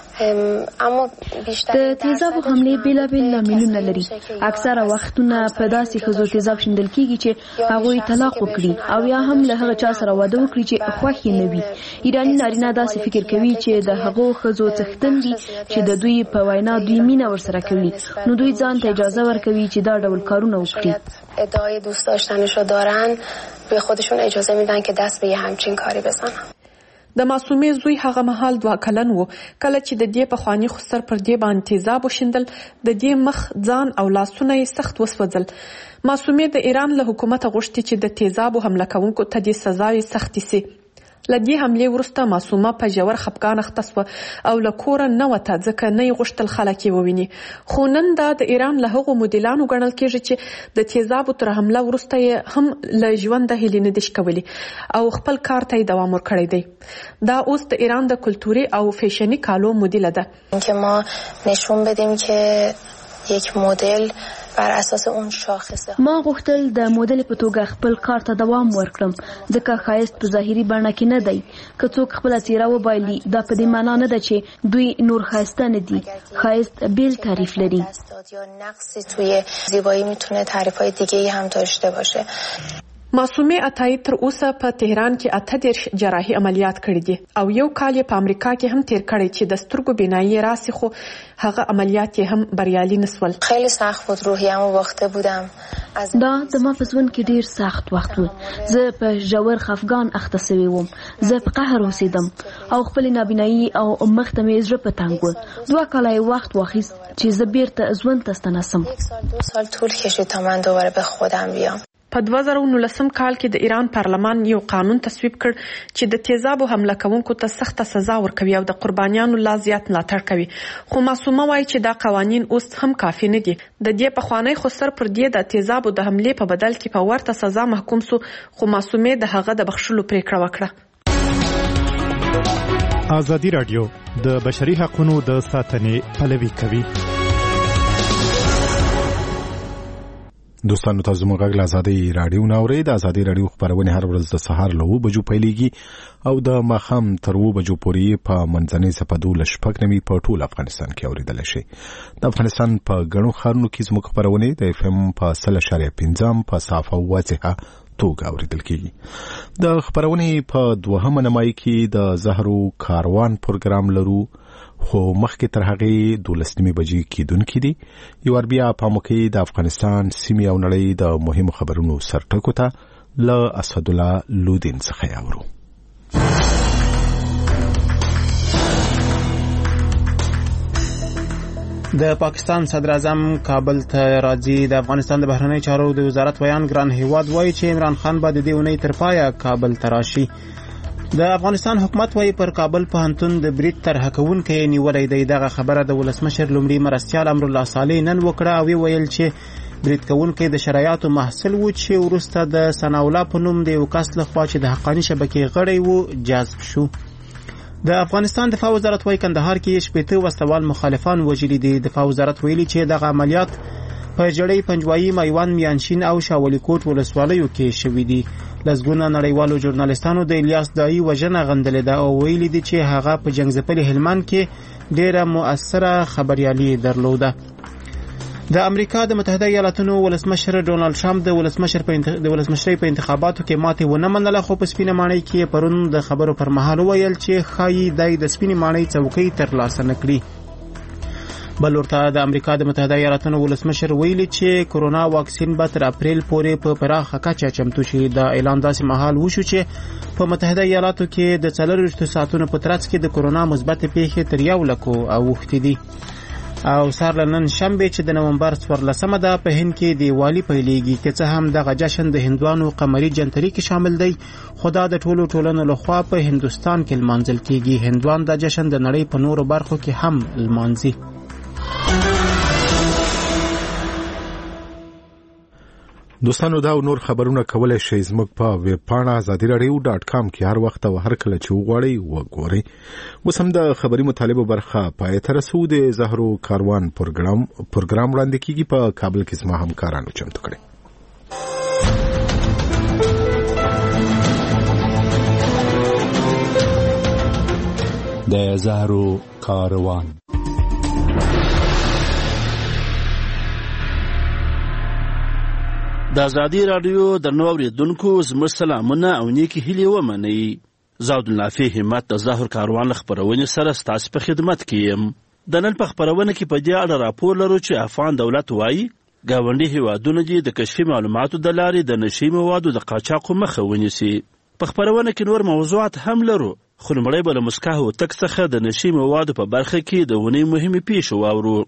اما د تیزابو حملې بیلابیل لاملونه لري. اکثره وختونه په داسې ښځو تیزاب شیندل کیږي چې هغوی طلاق وکړي او یا هم له هغه چا سره واده وکړي چې خوښ یې نه وي. ایرانی نارینه داسې فکر کوي چې د هغو ښځو څښتن دي چې د دوی په وینا دوی مینه ورسره کوي، نو دوی ځان ته اجازه ورکوي چې دا ډول کارونه وکړي. ادعای دوست داشتنشو دارن، به خودشون اجازه میدن که دست به یه همچین کاری بزنن. د معصومې زوی هغه مهال 2 کلن و کله چې د دې په خواني خسر پر دې باندې تیزاب وشیندل. د دې مخ، ځان او لاسونه یې سخت وسوځل. معصومې د ایران له حکومت غوښتي چې د تیزابو حمله کوونکو ته د سزاوي سختي سي. لدې حملې وروسته معصومه په ژور خپګان اخته شوه او له کوره نه وته، ځکه نه یې غوښتل خلک یې وویني. خو نن دا د ایران له هغو مدلانو ګڼل کېږي چې د تیزابو تر حمله وروسته یې هم له ژونده هیلې نه دي شکولي او خپل کار ته یې دوام ورکړی دی. دا اوس د ایران د کلتوري او فیشني کالو مدل ده. اینکه ما نشون بدیم که یک مدل بر اساس اون شاخصه. ما غوښتل د مدل په توګه خپل کار ته دوام ورکړم، ځکه ښایست په ظاهري بڼه کې نه دی. که څوک خپل څیره وبایلي، دا په دې معنا نه ده چې دوی نور ښایسته نه دي. ښایست بیل تعریف لري. یا نقصی توی زیبایی میتونه تعریف‌های دیگه‌ای هم داشته باشه. معصومې عطایی تر اوسه په تهران کې 38 جراحي عملیات کړي دي او یو کال یې په امریکا کې هم تیر کړی چې د سترګو بینایی راسي، خو هغه عملیات یې هم بریالي نسول. خیلی سخت بود، روحیه‌مو باخته بودم. دا زما په ژوند کې ډیر سخت وخت و. زه په ژور خفګان اخته شوی وم. زه په قهر اوسېدم او خپل نابینایی او مخ ته مې زړه په تنګ و. 2 کاله یې وخت واخیست چې زه بیرته ژوند ته ستنه شم. 1 سال 2 سال طول کشید تا من دوباره به خودم بیام. په 2019 کال کې د ایران پارلمان یو قانون تصویب کړ چې د تیزابو حمله کوونکو ته سخت سزا ورکوي او د قربانیانو لا زیات ملاتړ کوي. خو معصومه وایي چې دا قوانین اوس هم کافي نه دي. د دې پخوانی خسر پر دې د تیزابو د حملې په بدل کې په ورته سزا محکوم سو، خو معصومه د هغه د بخښلو پریکړه وکړه. ازادي رادیو د بشري حقوقو د ساتنې پلوي کوي. دوستانو تاسو موږ غږ ازادي رادیو ناوړې د ازادي رادیو خبرونه هر ورځ د سهار له 9 بجو پیلېږي او د ماخام تر 2 بجو پورې په منځنۍ صفحو لشپک نمي په ټول افغانستان کې اوریدل شي. د افغانستان په غنو خارونو کې زموږ خبرونه د اف ام په 3.5 په صافه واضحه توګه اوریدل کیږي. د خبرونه په دوهمه نمای کې د زهرو کاروان پروګرام لرو، خو مخکې تر هغه 12 بجې کېدونکې دي. یو بیا په موقع د افغانستان سیمې او نړۍ د مهمو خبرونو سرټکو ته له اسد الله لودین څخه یاورو. د پاکستان صدر اعظم کابل ته راځي. د افغانستان د بهرنی چارو د وزارت ویان ګران هیواد وایي چې عمران خان به د دې اونۍ تر پایه کابل ته راشي. د افغانستان حکومت وایي پر کابل پوهنتون د برید طرحه کوونکی نیولې دی. دغه خبره د ولسمشر لومړي مرستیال امر الله صالح نن وکړه او ویل چې برید کوونکی د شرایطو محصل و چې ورسته د ثنا الله په نوم د یو کس لخوا چې د حقاني شبکې غړی و جذب شو. د افغانستان دفاع وزارت وایي کندهار کې 80 وسوال مخالفان وژلي دي. دفاع وزارت ویلي چې دغه عملیات په جړۍ پنجوایي میوان میانشین او شاولی کوټ ولسوالیو کې شوي دي. لزګونه نړیوالو ژورنالیستانو د الیاس دایی وژنه غندلې ده او ویلي دي چې هغه په جنگ ځپلي هلمند کې ډیره مؤثره خبريالي درلوده. د امریکا د متحده ایالاتونو ولسمشر ډونالد ټرمپ د ولسمشرۍ په انتخاباتو کې ماتې ونه منله، خو په سپینه ماڼۍ کې پرون د خبرو پر مهال ویل چې ښایي دای د سپینې ماڼۍ څوکۍ ترلاسه نه کړي. بل ورته د امریکا د متحده ایالاتونو ولسمشر ویلي چې کرونا واکسین به تر اپریل پورې په پراخه کچه چمتو شي. د اعلان داسې مهال وشو چې په متحده ایالاتو کې د 24 ساعتونو په ترڅ کې د کرونا مثبت پیښې تر 1 لک اوښتې دي. او سار نن شنبه چې د نومبر 14 ده په هند کې دیوالی پیلېږي، که څه هم دغه جشن د هندوانو قمري جنتري کې شامل دی، خدا د ټولو ټولنو لخوا په هندوستان کې لمانځل کېږي. هندوان د جشن د نړۍ په نورو برخو کې هم لمانځي. دوستانو دا نور خبرونه کولای شئ زموږ په ویب پاڼه azadiradio.com کې هر وخت او هر کله چې وغواړئ وګورئ. اوس هم د خبري مطالبه برخه پای ته رسو. د زهرو کاروان پروګرام وړاندې کیږي په کابل کې زما همکارانو چمتو کړي. د زهرو کاروان د ازادي رادیو د نو اوریدونکو زموږ سلامونه او نیکی هیلې ومنئ. زاد النافع همت د زهر کاروان خبرونه سره ستاسو په خدمت کې یم. د نن په خبرونه کې په دې اړه راپور لرو چې افغان دولت وایي ګاونډي هیوادونه د کشفي معلوماتو د لارې د نشي موادو د قاچاق مخه ونیسي. په خبرونه کې نور موضوعات هم لرو، خو لمړی به له مسکاه او تک څخه د نشي موادو په برخه کې د ونې مهمې پیښې واورو.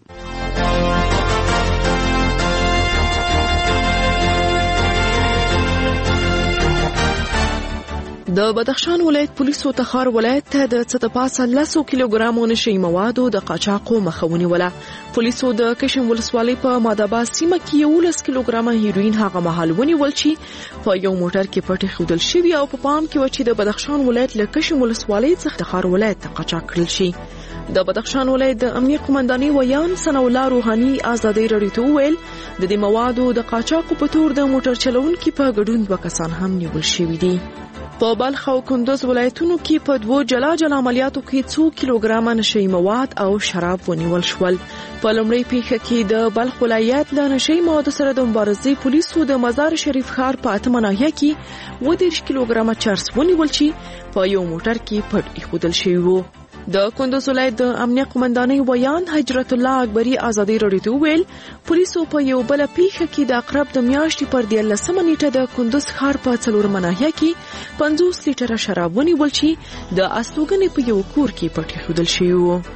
د بدخشان ولایت پولیسو تخار ولایت ته د څه پاسه 10 کیلوګرامو نشي موادو د قاچاقو مخه ونیوله. پولیسو د کشم ولسوالۍ په ماداباد سیمه کې 11 کیلوګرامه هیروین هغه مهال ونیول چې په یو موټر کې پټ خودل شوی او په پام کې و چې د بدخشان ولایت له کشم ولسوالۍ څخه تخار ولایت ته قاچاق کړل شي. د بدخشان ولایت د امنیت قومندانۍ ویان ثنا الله روحاني ازادي رادیو ته ویل د دې موادو د قاچاق په تور د موټر چلونکو په ګډون 2 کسان هم نیول شوي دي. په بلخ او کندوز ولایتونو کې په 2 جلا عملیاتو کې 2 کیلوګرامه نشي مواد او شراب ونیول شول. په لومړی پیښه کې د بلخ ولایت له نشي موادو سره د مبارزې پولیسو د مزار شریف ښار په اتمه ناحیه کې 30 کیلوګرامه چرس ونیول چې په یو موټر کې پټ ایښودل شوی وو. د کندوز ولایت د امنیت قومندانۍ ویان حجرت الله اکبری ازادي رادیو ته ویل پولیسو په یو بل پیښه کې د اقرب د میاشتې پر 13 نیټه د کندوز ښار په 4 مناحیه کې 50 لیټره شراب ونیول چې د استوګنې په یو کور کې پټ ایښودل شوی وو.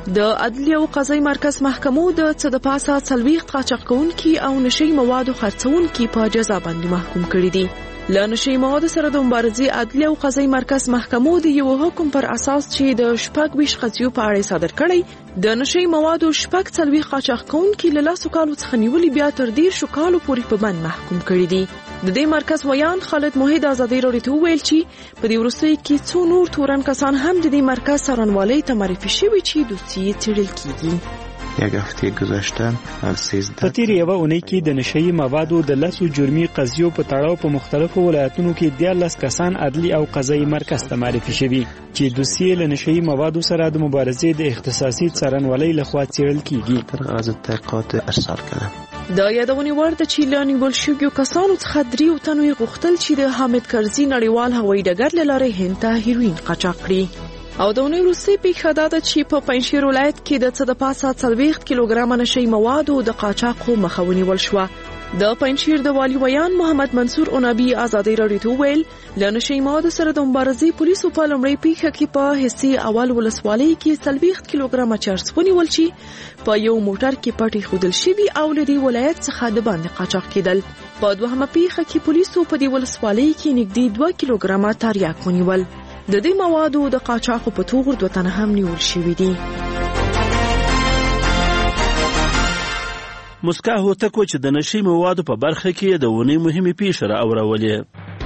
د عدلي او قضایي مرکز محکمو د څه د پاسه 40 قاچاقونکي او نشي موادو خرڅونکي په جزا باندې محکوم کړي دي. له نشي موادو سره د مبارزې عدلي او قضایي مرکز محکمو د یو حکم پر اساس چې د 26 قضیو په اړه صادر کړی د نشي موادو 40 قاچاقونکي له 10 کالو څخه نیولې بیا تر 10 کالو پورې په بند محکوم کړي دي. د دې مرکز ویان خالد موحد آزادۍ راډیو ته ویل چې په دې وروستیو کې څو نور تورن کسان هم د دې مرکز څارنوالۍ ته معرفي شوي چې دوسیې څېړل کیږي. یک هفته گذشته از 13 په تیر یوه اونۍ کې د نشئی موادو د 10 جرمي قضیو په تړاو په مختلفو ولایتونو کې 14 کسان عدلي او قضایي مرکز ته معرفي شوي چې دوسیې له نشئی موادو سره د مبارزې د اختصاصي څارنوالۍ لخوا څېړل کیږي. در غرض تحقیقات ارسال کردم. دا یادونې وړ ده چې له نیول شویو کسانو څخه 3 تنو یې غوښتل چې د حامد کرزي نړیوال هوایي ډګر له لارې هند ته هیروین قاچاق کړي. او د اونۍ وروستۍ پیښه دا ده چې په پنجشیر ولایت کې د څه د پاسه 40 کیلوګرامه نشئی موادو د قاچاقو مخه ونیول شوه. د پنجشیر د والي ویان محمد منصور اونابي آزادۍ راډیو ته وویل له نشئی موادو سره د مبارزې پولیسو په لومړۍ پیښه کې په حصې اول ولسوالۍ کې 40 کیلوګرامه چرس ونیول چې په یو موټر کې پټ ایښودل شوي او له دې ولایت څخه د باندې قاچاق کېدل. په دوهمه پیښه کې پولیسو په دې ولسوالۍ کې نږدې 2 کیلوګرامه تریاک ونیول. د دې موادو د قاچاقو په توګه 2 تنه هم نیول شوي دي. مسکا هوتکو چې د نشي موادو په برخه کې د ونې مهمې پیښې راوړولې.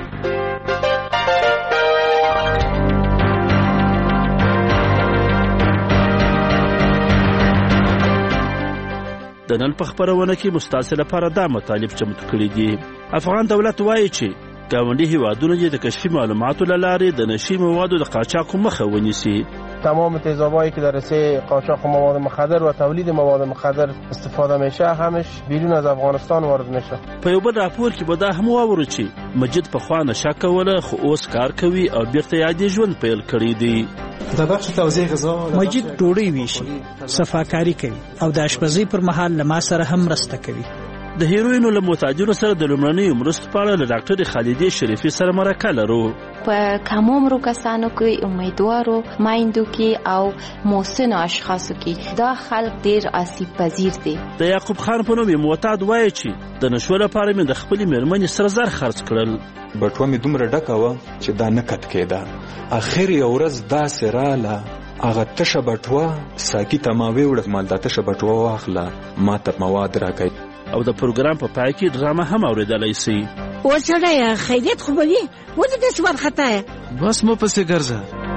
د نن په خبرونه کې مستعصل لپاره دا مطالب چمتو کړي دي. افغان دولت وایي چې ګاونډي هیوادونه د کشفي معلوماتو له لارې د نشي موادو د قاچاق مخه ونیسي. تمام تیزابایی که در رسه قاچاق مواد مخدر و تولید مواد مخدر استفاده میشه همش بیرون از افغانستان وارد میشه. په یو بل راپور کې به دا هم واورو چې مجید په خوا نشه کوله خو اوس کار کوي او بیرته عادي ژوند پیل کړی دی. د بخش توزیع غذا مجید ډوډۍ ویشي، صفاکاری کوي او د اشپزۍ پر مهال له ما سره هم مرسته کوي. د هیروینو له متاجرو سره د لومړنیو مرستو په اړه له ډاکټر خالدې شریفي سره مرکه لرو. په کم عمرو کسانو کې، امیدوارو مایندو کې او محسنو اشخاصو کې دا خلک ډیر آسیب پذیر دي. د یعقوب خان په نوم معتاد وایي چې د نشو لپاره مې د خپلې مېرمنې سره زر خرڅ کړل. بټوه مې دومره ډکه وه چې دا نه کت کېده. اخر یو ورځ داسې راله هغه تشه بټوه ساقي ته ما ویوړه ما دا تشه بټوه واخله ما ته مواد راکوي. او د پروګرام په پای کې ډرامه هم اوریدلای شي. و سړی خیریت خو به وي ولې داسې وارخطا یې؟ بس مو پسې ګرځه.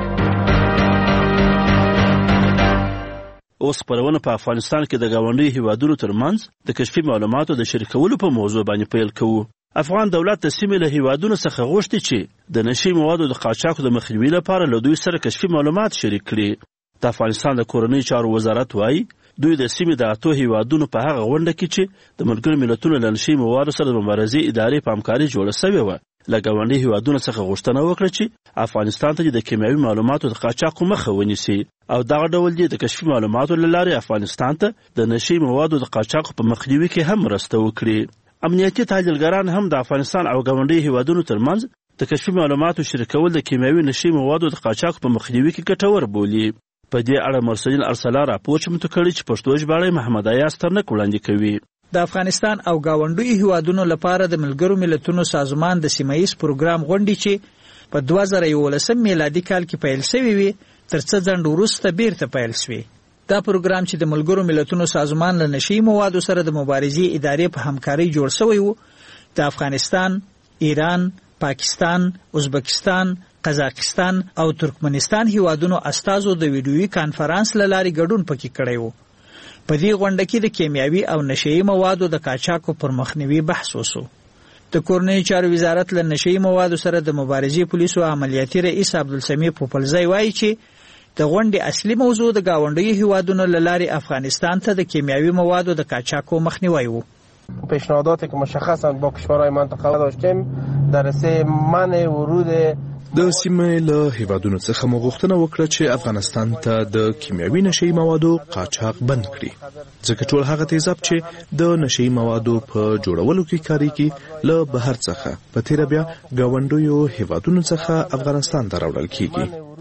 اوس خپرونه په افغانستان کې د ګاونډي هیوادونو ترمنځ د کشفي معلوماتو د شریکولو په موضوع باندې پیل کوو. افغان دولت د سیمې له هیوادونو څخه غوښتي چې د نشي موادو د قاچاق د مخنیوي لپاره له دوی سره کشفي معلومات شریک کړي. د افغانستان د کورنۍ چارو وزارت وایي دوی د سیمې د 8 هیوادونو په هغه غونډه کې چې د ملګرو ملتونو له نشي موادو سره د مبارزې ادارې په همکارۍ جوړه شوې وه له ګاونډي هیوادونو څخه غوښتنه وکړه چې افغانستان ته د کیمیاوي معلوماتو د قاچاق مخه ونیسي او دغه ډول د کشفي معلوماتو له لارې افغانستان ته د نشي موادو د قاچاق په مخنیوي کې هم مرسته وکړي. امنیتي تحلیلګران هم د افغانستان او ګاونډي هیوادونو ترمنځ د کشفي معلوماتو شریکول د کیمیاوي نشي موادو د قاچاق په مخنیوي کې ګټور بولي. په دې اړه مرسلین ارسلا راپور چمتو کړی چې پښتو ژباړه محمد ایاز ترنک وړاندې کوي. د افغانستان او ګاونډي هیوادونو لپاره د ملګرو ملتونو سازمان د سیمایي پروګرام غونډې چې په 2011 میلادي کال کې پیل شوی وي تر څه ځنډ وروسته بیرته پیل شوی. دا پروګرام چې د ملګرو ملتونو سازمان له نشي موادو سره د مبارزې ادارې په همکارۍ جوړ شوی وو، د افغانستان، ایران، پاکستان، ازبکستان، قزاقستان او ترکمنستان هیوادونو استازو د ویډیویي کانفرنس له لارې ګډون پکې کړی وو. په دې غونډه کې د کیمیاوي او نشئی موادو د قاچاقو پر مخنیوي بحث وشو. د کورنۍ چارو وزارت له نشئی موادو سره د مبارزې پولیسو عملیاتي رئیس عبدالسمیع پوپلزی وایي چې د غونډې اصلي موضوع د ګاونډیو هیوادونو له لارې افغانستان ته د کیمیاوي موادو د قاچاقو مخنیوی وو. پیشنهاداتی که مشخصا با کشورهای منطقه داشتیم در راسته منع ورود د سیمې له هیوادونو څخه مو غوښتنه وکړه چې افغانستان ته د کیمیاوي نشئی موادو قاچاق بند کړي، ځکه ټول هغه تیزاب چې د نشئی موادو په جوړولو کې کاریږي له بهر څخه په تیره بیا ګاونډیو هیوادونو څخه افغانستان ته راوړل کیږي.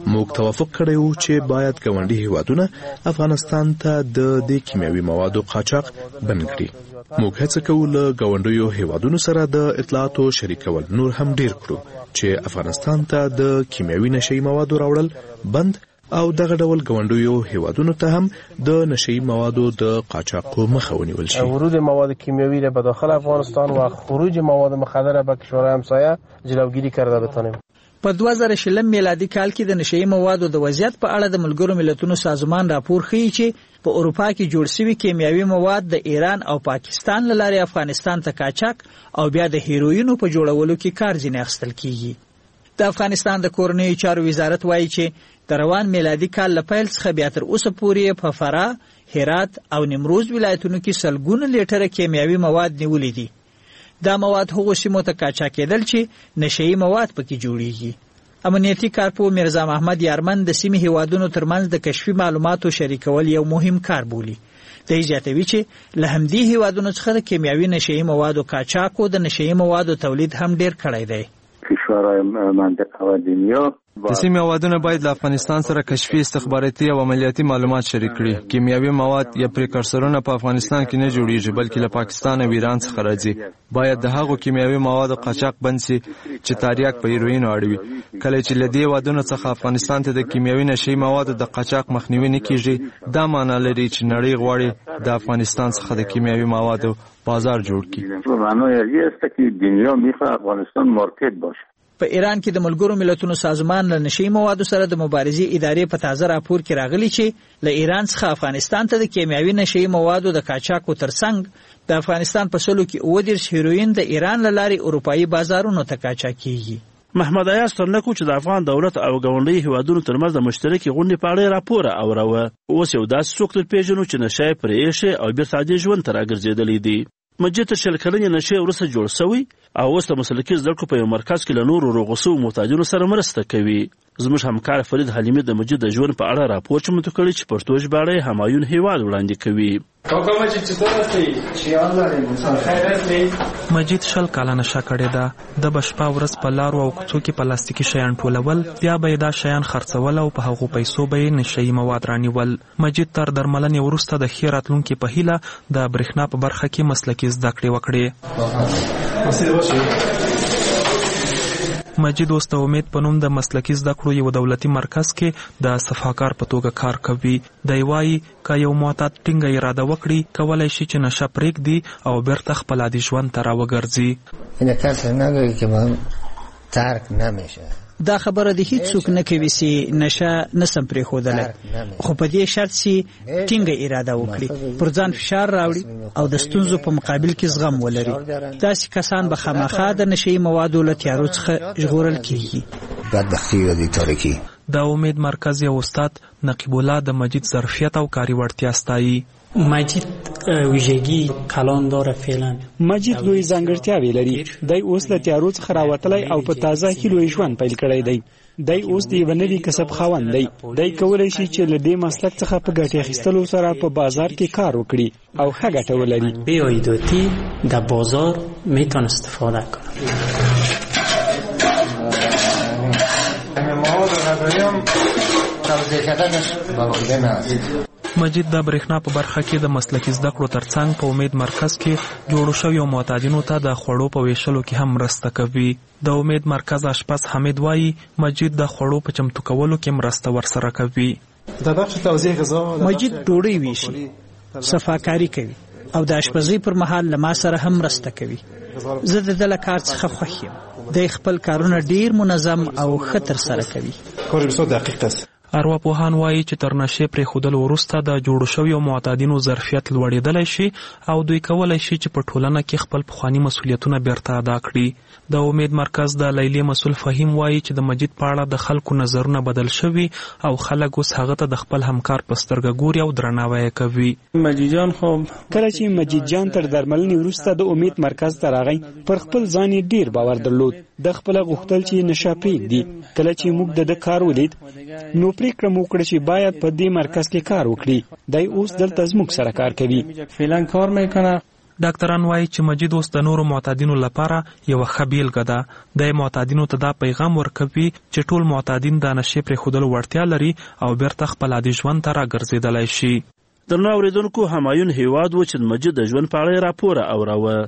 موږ توافق کړی و چې باید ګاونډي هیوادونه افغانستان ته د دې کیمیاوي موادو قاچاق بند کړي. موږ هڅه کوو له ګاونډیو هیوادونو سره د اطلاعاتو شریکول نور هم ډیر کړو چې افغانستان ته د کیمیاوي نشئی موادو راوړل بند او دغه ډول ګاونډیو هیوادونو ته هم د نشئی موادو د قاچاقو مخه ونیول شي. ورود مواد کیمیاوی را به داخل افغانستان و خروج مواد مخدر به کشورهای همسایه جلوگیری کرده بتانیم. په 2020 میلادي کال کې د نشئی موادو د وضعیت په اړه د ملګرو ملتونو سازمان راپور ښیي چې په اروپا کې جوړ شوي کیمیاوي مواد د ایران او پاکستان له لارې افغانستان ته قاچاق او بیا د هیروینو په جوړولو کې کار ځینې اخیستل کیږي. د افغانستان د کورنیو چارو وزارت وایي چې د روان میلادي کال له پیل څخه بیا تر اوسه پورې په فراه، هرات او نیمروز ولایتونو کې سلګونه لیټره کیمیاوي مواد نیولې دي. دا مواد هغو سیمو ته قاچاق کېدل چې نشئی مواد پکې جوړیږي. امنیتي کارپو میرزا محمد یارمن د سیمې هیوادونو ترمنځ د کشفي معلوماتو شریکول یو مهم کار بولي. دی زیاتوي چې له همدې هیوادونو څخه د کیمیاوي نشئی موادو قاچاق او د نشئی موادو تولید هم ډیر کړی دی. کشورهای منطقه و دنیا د سیمې هیوادونه باید له افغانستان سره کشفي، استخباراتي او عملیاتي معلومات شریک کړي. کیمیاوي مواد یا پریکرسرونه په افغانستان کې نه جوړیږي بلکې له پاکستان او ایران څخه راځي. باید د هغو کیمیاوي موادو قاچاق بند شي چې تاریاک په هیروینو اړوي. کله چې له دې هیوادونو څخه افغانستان ته د کیمیاوي نشئی موادو د قاچاق مخنیوي نه کیږي، دا معنی لري چې نړۍ غواړي د افغانستان څخه د کیمیاوي موادو بازار جوړ کړي. معنی یې است که دنیا میخواد افغانستان مارکت باشه. په ایران کې د ملګرو ملتونو سازمان له نشئی موادو سره د مبارزې ادارې په تازه راپور کې راغلي چې له ایران څخه افغانستان ته د کیمیاوي نشئی موادو د قاچاقو ترڅنګ د افغانستان په سلو کې 29 هیروین د ایران له لارې اروپایي بازارونو ته قاچاق کیږي. محمد ایاز ترنکو چې د افغان دولت او ګاونډي هیوادونو ترمنځ د مشترکې غونډې په اړه راپور اوروه. اوس یو داسې څوک درپېژنو چې نشه یې پرې ایښې او بیرته عادي ژوند ته راګرځېدلی دی. مجید تر 40 کلنې نشې وروسته جوړ شوی او اوس د مسلکي زده کړو په یو مرکز کې له نورو روغو شوو محتاجینو سره مرسته کوي. زموږ همکار فرید حلیمي د مجید د ژوند په اړه راپور چمتو کړی چې پښتو ژباړه همایون هیواد وړاندې کوي. مجید 20 کاله نشه کړې ده. د بشپا ورځ په لارو او کوڅو کې پلاستیکي شیان ټولول، بیا به دا شیان خرڅول او په هغو پیسو به نشئی مواد رانیول. مجید تر درملنې وروسته د ښې راتلونکي په هیله د برېښنا په برخه کې مسلکي زده کړې وکړې. مجید اوس د امید په نوم د مسلکي زده کړو یو دولتي مرکز کې د صفاکار په توګه کار کوي. دی وایي که یو معتاد ټینګه اراده وکړي کولی شي چې نشه پرېږدي او بیرته خپل عادي ژوند ته راوګرځي. دا خبره د هیڅ څوک نه کوي چې نشه نسم پرېښودلی، خو په دې شرط چې ټینګه اراده وکړي، پر ځان فشار راوړي او د ستونزو په مقابل کې زغم ولري. داسې کسان به خامخا د نشئی موادو له تیارو څخه ژغورل کیږي. د امید مرکز یو استاد نقیب الله د مجید ظرفیت او کاري وړتیا ستایي. مجید ویژگی کلان داره فعلا. مجید لوی ځانګړتیاوې لري. دی اوس له تیارو څخه راوتلی او په تازه هیلو ژوند پیل کړی دی. دی اوس د یوه نوي کسب خاوند دی. دی کولی شي چې له دې مسلک څخه په ګټې اخیستلو سره په بازار کې کار وکړي او ښه ګټه ولري. بیایداتی در بازار میتون استفاده کنه. مجید د برېښنا په برخه کې د مسلکي زده کړو ترڅنګ په امید مرکز کې جوړو شویو محتاجینو ته د خوړو په ویشلو کې هم مرسته کوي. د امید مرکز اشپز حمید وایي مجید د خوړو په چمتو کولو کې مرسته ورسره کوي. مجید ډوډۍ ویشي، صفاکاري کوي او د اشپزۍ پر مهال له ما سره هم مرسته کوي. زه د ده له کار څخه خوښ یم. دی خپل کارونه ډیر منظم او ښه ترسره کوي. ارواپوهان وایي چې تر نشې پرېښودلو وروسته د جوړو شویو معتادینو ظرفیت لوړېدلی شي او دوی کولی شي چې په ټولنه کې خپل پخواني مسؤلیتونه بیرته ادا کړي. د امید مرکز د لیلې مسؤل فهیم وایي چې د مجید په اړه د خلکو نظرونه بدل شوي او خلک اوس هغه ته د خپل همکار په سترګه ګوري او درناوی کوي. مجید جان خو کله چې مجید جان تر درملنې وروسته د امید مرکز ته راغی پر خپل ځان یې ډیر باور درلود. د خپله غوښتل چې نشه پرېږدي. کله چې موږ د ده کار ولید نو پریکړه مو وکړه چې باید په دې مرکز کې کار وکړي. دی اوس دلته زموږ سره کار کوي. فعلا کار میکنه. ډاکټران وایي چې مجید اوس د نورو معتادینو لپاره یو ښه بیلګه ده. د معتادینو ته دا پیغام ورکوي چې ټول معتادین د نشې پرېښودلو وړتیا لري او بیرته خپل عادي ژوند ته راګرځېدلی شي. درنو اورېدونکو، همایون هیواد و چې د مجید د ژوند په اړه راپور اوراوه.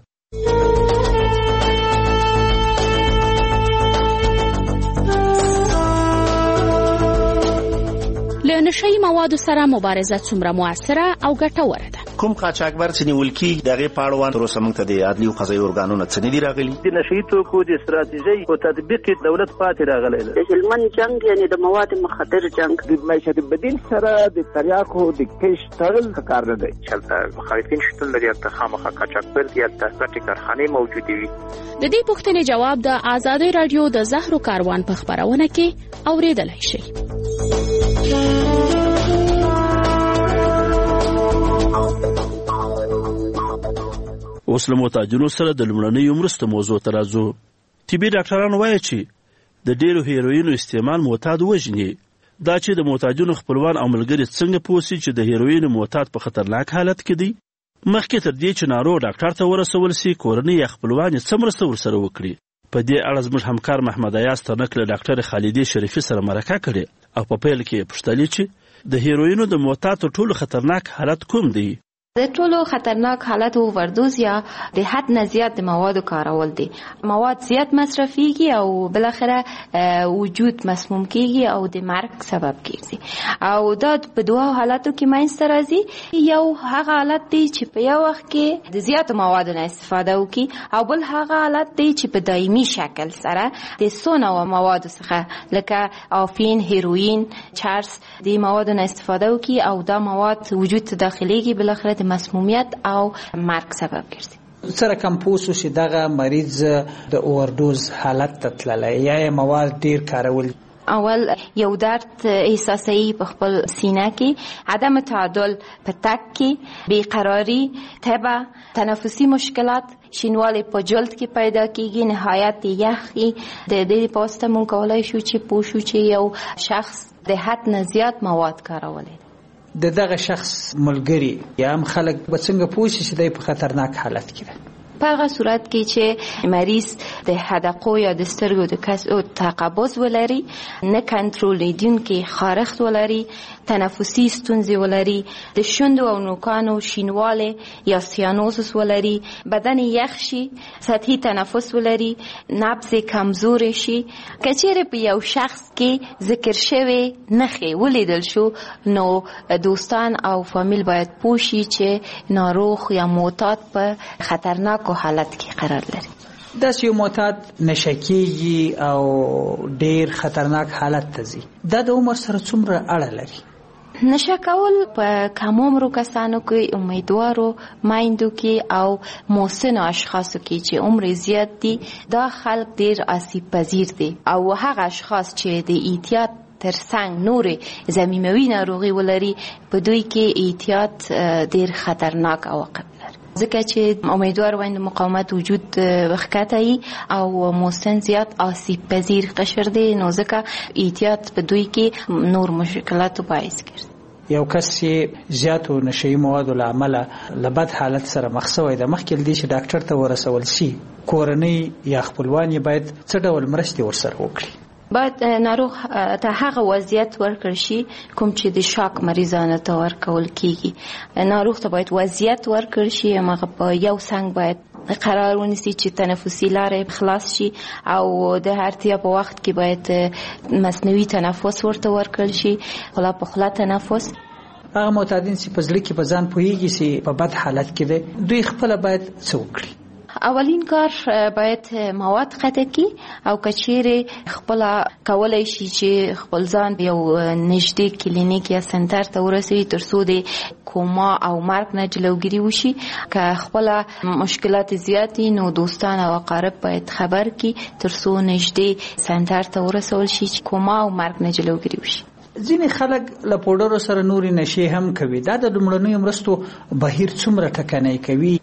له نشهیي موادو سره مبارزه څومره مؤثره او ګټوره ده؟ کوم قاچاقبر چې نیول کېږي د هغې په اړوند تر اوسه موږ ته د عدلي او قضایي ارګانونه څه نه دي راغلي. د نشهیي توکو د استراتیژۍ په تطبیق کې دولت پاتې راغلی ده. د هلمند جنګ یعنې د مواد مخدر جنګ، د معیشت بدیل سره د تریاکو د کش تړل کار نه دی. هلته مخالفین شتون لري، هلته خامخا قاچاقبر دي، هلته ګټې کارخانې موجودې وي. د دې پوښتنې جواب د ازادۍ راډیو د زهرو کاروان په خپرونه کې اورېدلی شئ. اوس له معتادینو سره د لومړنیو مرستو موضوع ته راځو. طبي ډاکټران وایي چې د ډېرو هیروینو استعمال معتاد وژني. دا چې د معتادینو خپلوان او ملګري څنګه پوه سي چې د هیروینو معتاد په خطرناک حالت کې دی. مخکې تر دې چې ناروغ ډاکټر ته ورسول سي، کورنۍ یا خپلوان یې څه مرسته ورسره وکړي. په دې اړه زموږ همکار محمد ایاز تنک له ډاکټر خالدې شریفي سره مرکه کړې او په پیل کې یې پوښتلې چې د هیروینو د معتاد تر ټولو خطرناک حالت کوم دی؟ د ټولو خطرناک حالت اووردوز یا د حد نه زیات د موادو کارول دي. مواد زیات مصرفيږي او بالاخره وجود مسموم کیږي او د مرګ سبب کیږي. او دا په دوه حالاتو کې منځته راځي. یو هغه حالت دی چې په یو وخت کې د زیاتو موادو نه استفاده وکړي، او بل هغه حالت دی چې په دایمي شکل سره د څو نوع موادو څخه لکه افین، هیروین، چرس د موادو نه استفاده وکړي او دا مواد وجود ته داخليږي، بالاخره مسمومیت او مرګ سبب ګرځي. سره کم پوسو چې دغه مریض د اووردوز حالت ته تللی یا مواد ډیر کارول؟ اول یو درد احساسي په خپل سینه کې، عدم تعادل په تک کې، بیقراری، تبه، تنفسي مشکلات، شینوالی په جلد کې پیدا کیږي، نهایت یخي. د دې پوسټه مونږ کولای شو چې پوښو چې یو شخص د حد نه زیات مواد کارولي. د دغه شخص ملګری یا هم خلک به څنګه پوه شي چې دی په خطرناک حالت کې ده؟ په هغه صورت کې چې مریض د حدقو یا د سترګو د کسو تقبض ولري، نه کنټرولیدونکي خارښت ولري، تنفسي ستونزې ولري، د شونډو او نوکانو شینوالی یا سیانوزس ولري، بدن یخ شي، سطحي تنفس ولري، نبض کمزور شي. که چیرې په یو شخص کې ذکر شوی نښې ولیدل شو، نو دوستان او فامیل باید پوه شي چې ناروغ یا معتاد په خطرناک حالت کې قرار لري. داسې یو معتاد نشه کېږي او ډیر خطرناک حالت ته ځي. دا د عمر سره څومره اړه لري؟ نشه کول په کم عمرو کسانو کې، امیدوارو میندو کې او محسنو اشخاصو کې چې عمر زیات دي، دا خلک ډیر آسیب پذیر دي. او هغه اشخاص چې د احتیاط ترڅنګ نورې ضمیموي ناروغي ولري، په دوی کې احتیاط ډیر خطرناک عواقب لري. ځکه چې امیدوار وایند مقاومت وجود وخکتایی او محسن زیات آسیب پذیر قشر دی، نو ځکه احتیاط په دوی کې نور مشکلاتو باعث ګرځي. یو کس چې زیاتو نشهیي موادو له امله له بد حالت سره مخ شوی دی، مخکې له دې چې ډاکټر ته ورسول شي، کورنۍ یا خپلوان یې باید څه ډول مرستې ورسره وکړي؟ باید ناروغ ته هغه وضعیت ورکړ شي کوم چې د شاک مریضانو ته ورکول کیږي. ناروغ ته باید وضعیت ورکړ شي، هغه په یو څنګ باید قرار ونیسي چې تنفسي لارې خلاص شي، او د اړتیا په وخت کې باید مصنوعي تنفس ورته ورکړل شي، خلا په خلا تنفس. هغه معتادین چې په زړه کې په ځان پوهیږي چې په بد حالت کې دی، دوی خپل باید څه وکړي؟ اولین کار باید مواد قطع کی، او کچېره خپل کولای شي چې خپل ځان یو نږدې کلینیک یا سنټر ته ورسوي ترڅو د کوما او مرګ نه جلوګیری وشي. که خپل مشکلات زیاتی نو دوستان او اقارب باید خبر کی ترڅو نږدې سنټر ته ورسول شي چې کوما او مرګ نه جلوګیری وشي. ځینې خلک له پوډرو سره نورې نشې هم کوي. دا د لومړنیو مرستو بهیر څومره ټکنی کوي؟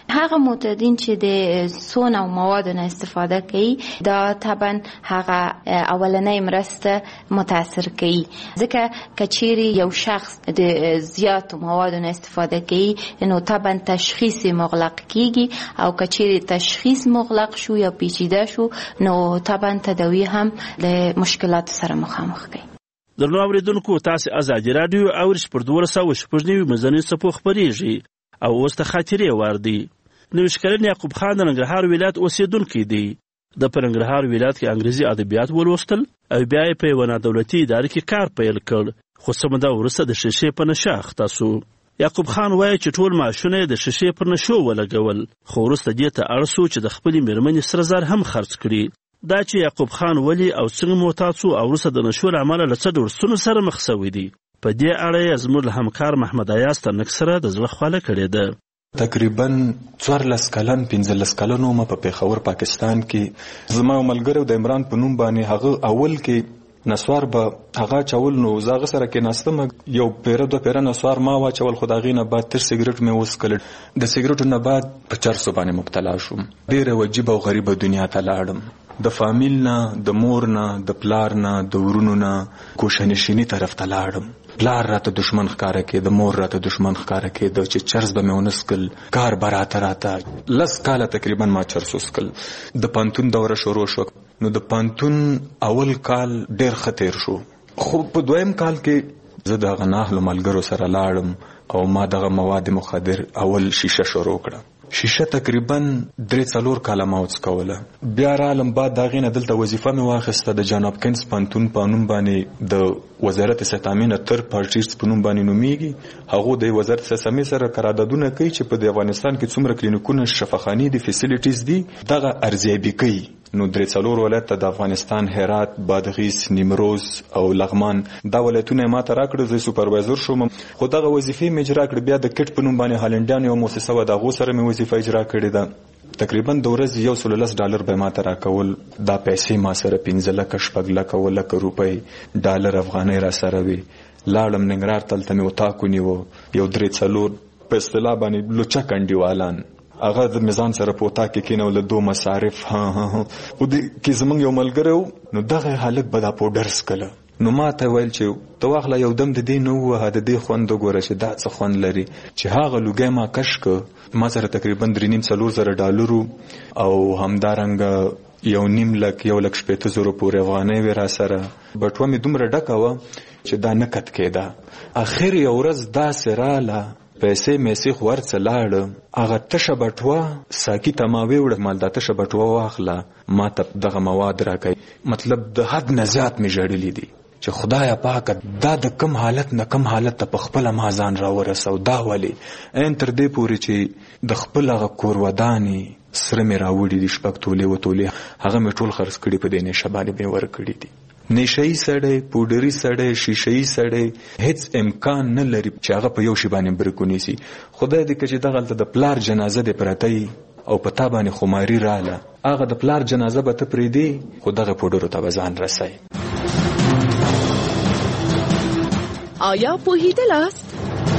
هغه معتادین چې د سون او موادو نه استفاده کوي دا طبعا هغه اولنۍ مرسته متاثر کوي، ځکه کچيري یو شخص د زیاتو موادو نه استفاده کوي نو طبعا تشخیص مغلق کیږي، او کچيري تشخیص مغلق شو یا پیچیده شو نو طبعا تداوی هم له مشکلات سره مخامخ کوي. درنو اوریدونکو، تاسو آزادي رادیو اورش پر 200 مزنی صفو خبريږي او اوس ته خاطرې واردی. نوښکرن یعقوب خان د ننګرهار ولایت اوسیدونکی دی. د پرنګرهار ولایت کې انګریزي ادبیات ولوستل او بیا یې په یوه نادولتي اداره کې کار پیل کړ، خو څه موده وروسته د شیشې په نشه اخته سو. یعقوب خان وایي چې ټول معاشونه یې د شیشې پر نشو ولګول، خو وروسته دې ته اړ سو چې د خپلې مېرمنې سره زر هم خرڅ کړي. دا چې یعقوب خان ولی او څنګه معتاد سو او وروسته د نشو له امله له څه ډول ستونزو سره مخ سوی دی، په دې اړه یې زموږ همکار محمد ایاز ترنک سره د زړه خواله کړې ده. تقریبا 14 کلن 15 کلن ما په پیښور پاکستان کې زما ملګری د عمران په نوم باندې هغه اول کې نسوار به هغه چول نو زاغه سره کې ناستم، یو پیره دو پیره نسوار ما واچول، خدای نه بعد تر سیګریټ مې وسکل. د سیګریټو نه بعد په چرسو باندې مبتلا شوم. ډیره وجیبه او غریبه دنیا ته لاړم. د فامیل نه، د مور نه، د پلار نه، د ورونو نه کوشنشینی طرف ته لاړم. پلار راته دشمن ښکاره کېده، مور راته دشمن ښکاره کېده چې چرس به مې ونسکل، کار به راته 10 کاله تقریبا ما چرس وسکل. د پانتون دوره شروع شو، نو د پانتون اول کال ډیر ښه تیر شو، خو په دویم کال کې زه دغه ناهلو ملګرو سره لاړم او ما دغه مواد مخدر اول شیشه شروع کړه. شیشه تقریبا 3-4 کاله ما وڅکوله. بیا رالم بعد دغې نه دلته وظیفه مې واخیسته د جان هاپکینز پانتون په نوم باندې، د وزارت ستامین تر پارټیز په نوم باندې نومیږي. هغه د وزارت ستامین سره قراردادونه کوي چې په افغانستان کې څومره کلینیکونه، شفاخانې دي، فیسیلیټیز دي، دغه ارزیابي کوي. نو 3 ولایت ته د افغانستان هرات، بادغیس، نیمروز او لغمان دا ولایتونه ما ته راکړل. زه سوپروایزر شوم، خو دغه وظیفې مې اجرا کړې. بیا د کټ په نوم باندې هالنډیان یو مؤسسه وه، د هغو سره مې وظیفه اجرا کړې ده. تقریبا د ورځې $110 به ما ته راکول. دا پیسې ما سره 15 لکه 6 لکه 7 لکه روپۍ ډالر افغانۍ را سره وي. لاړم ننګرهار، تلته مې اتاق ونیو، یو 3-4 په اصطلاح باندې لوچه کنډیوالان، هغه د میزان سره په اتاق کې کېنول، 2 مصارف خو د کې زمونږ یو ملګری و، نو دغه هلک به دا پوډر څکله. نو ما ته ویل چې ته واخله یو دم د دې نه ووهه، د دې خوند وګوره چې دا څه خوند لري. چې هغه لوګی ما کش که، ما سره تقریبا $3,500 او همدارنګه 1.5 لک 1,60,000 پورې افغانۍ وې را سره. بټوه مې دومره ډکه وه چې دا نه کت کېده. اخر یو ورځ داسې راله، پیسې میسې خو ورڅه لاړه، هغه تشه بټوه ساقي ته ما ویوړه، مال دا تشه بټوه واخله، ما ته دغه مواد راکوي. مطلب د حد نه زیات مې ژړلي دي چې خدایه پاکه دا د کم حالت نه کم حالت ته په خپله ما ځان راورسو. دا ولې این تر دې پورې چې د خپل هغه کور ودانې سره مې راوړي دي، 6 تولې و تولې، هغه مې ټول خرڅ کړي، په دې نشه باندې مې ورکړي دي. نشه‌ای سړی، پوډري سړی، شیشه‌ای سړی هیڅ امکان نه لري چې هغه په یو شي باندې برکونی سي. خدای دې که چې دغلته د پلار جنازه دې پرته او په تا باندې خماري راله، هغه د پلار جنازه به ته پرېږدې، خو دغه پوډرو ته به ځان رسوي. آیا پوهېدلاست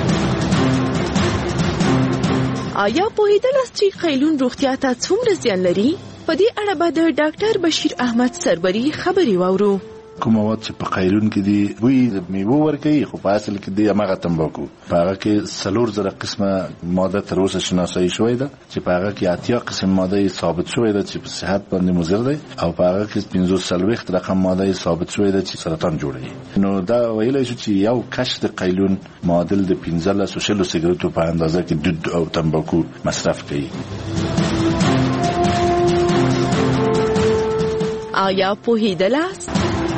چې قیلون روغتیا ته څومره زیان لري؟ په دې اړه به د ډاکټر بشیر احمد سربری خبرې واورو. کوم مواد چې په قیلون کې دي بوی د میوه ورکوي، خو په اصل کې دی هماغه تمباکو. په هغه کې 4,000 قسمه ماده تر اوسه شناسایی شوې ده، چې په هغه کې 80 قسم ماده ثابت شوې ده چې په صحت باندې مضر دی، او په هغه کې 45 رقم ماده ثابت شوې ده چې سرطان جوړوي. نو دا ویلای شو چې یو کش د قیلون معادل د 15 سیګریټو په اندازه کې دود او تمباکو مصرف کوي. آیا پوهېدلاست؟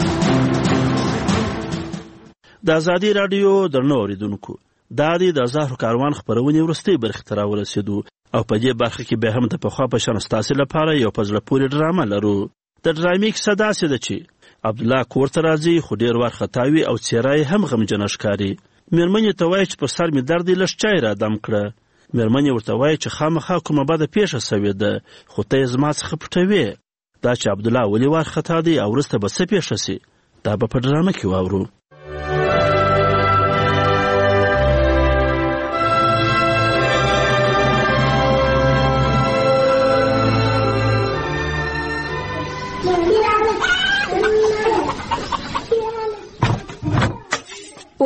د ازادي رادیو درنو اوریدونکو، دا د زهرو کاروان خبرونې وروستۍ برخې ته راورسېدو او په دې برخه کې به هم د پخوا په شان ستاسو لپاره یو په زړه پورې ډرامه لرو. د ډرامې کیسه داسې ده چې عبدالله کور ته راځي، خو ډېر وارخطاوي او څېره یې هم غمجنه ښکاري. مېرمنې ته وایي چې په سر مې درد دی، لږ چای را دم کړه. مېرمنې ورته وایي چې خامخا کومه بده پیښه سوې ده، خو ته یې زما څخه پټوې. دا چې عبدالله ولې وارخطا دی او وروسته به څه پیښه سي، دا به په ډرامه کې واورو.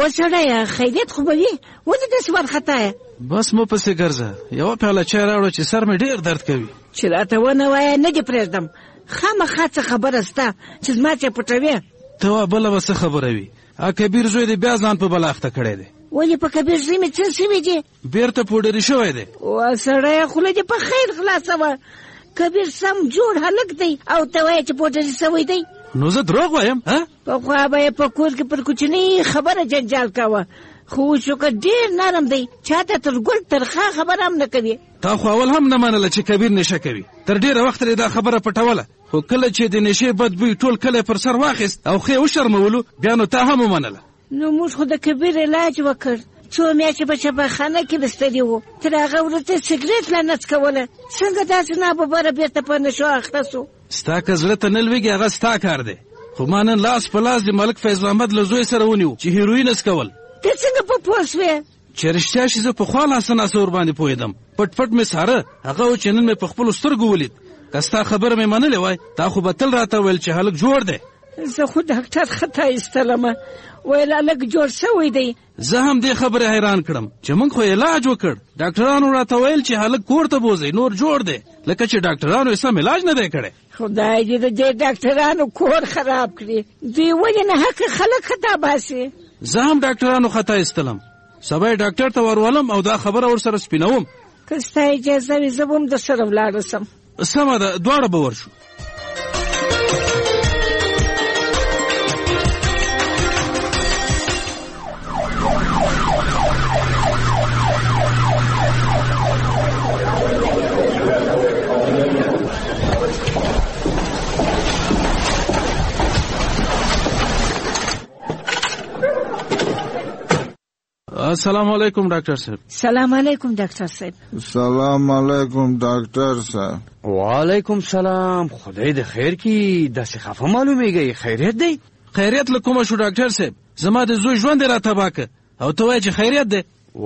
وسړی خیریت خو به وي ولې داسې وارخطا یې؟ بس مو پسې ګرځه، یوه پیاله چای راوړه چې سر مې ډېر درد کوي. چې راته ونه وایه نه دې پرېږدم. خامخا څه خبره سته چې زما چې پټوې؟ ته وا بله به څه خبره وي؟ کبیر زوی دې بیا ځان په بله اخته کړی دی. ولې په کبیر زوی مې څه سوي دي؟ بېرته پوډري شوی دی. سړی خوله دې په خیر خلاصوه. کبیر سم جوړ هلک دی او ته وایې چې پوډري سوی دی. نو زه دروغ وایم؟ پخوا به یې په کور کې پر کوچنۍ خبره جنجال کوه، خو اوس که ډېر نرم دی، چاته تر ګل ترخه خبره هم نه کوي. تا خو اول هم نه منله چې کبیر نشه کوي، تر ډېره وخته یې دا خبره پټوله، خو کله چې د نشې بد بوی ټول کلی پر سر واخیست او ښې وشرمولو بیا نو تا هم ومنله. نو موږ خو د کبیر علاج وکړ، څو میاشتې په شفاخانه کې بستري وو، تر هغه وروسته سګرېټ لا نه څکوله. څنګه داسې ناببره بېرته په نشو اخته سو؟ ستا که زړه ته نه لوېږي هغه ستا کار دی، خو ما نن لاس په لاس د ملک فیض محمد له زوی سره ونیو چې هیروین څکول. ته څنګه په پوه سوې؟ چې رښتیا شي زه پخوا لاسه ناسه ورباندې پوهېدم، پټ پټ مې څاره، هغه و چې نن مې په خپلو سترګو ولید. که ستا خبره مې منلې وای تا خو به تل راته ویل چې هلک جوړ دی. زه خو ډاکټر خطا ایستلمه، ویل هلک جوړ شوی دی. زه هم دې خبرې حیران کړم چې موږ خو علاج وکړ، ډاکټرانو راته ویل چې هلک کور ته بوځئ نور جوړ دی، لکه چې ډاکټرانو یې سم علاج نه دی کړی. خدای دې د دې ډاکټرانو کور خراب کړي، دوی ولې نه حق خلک خطا باسي. زه هم ډاکټرانو خطا ایستلم، سبا یې ډاکټر ته ورولم او دا خبره ورسره سپینوم. که ستا اجازه وي زه به هم درسره ولاړه سم. سمه ده، دواړه به ورشو. السلام علیکم ډاکټر صاحب. سلام علیکم ډاکټر صاحب. سلام علیکم ډاکټر صاحب. وعلیکم سلام. خدای دې خیر کی، داسې خفه معلومیږي، خیریت دی؟ خیریت له کومه شو ډاکټر صاحب؟ زما د زوی ژوند را تباه که او ته وایې چې خیریت دی.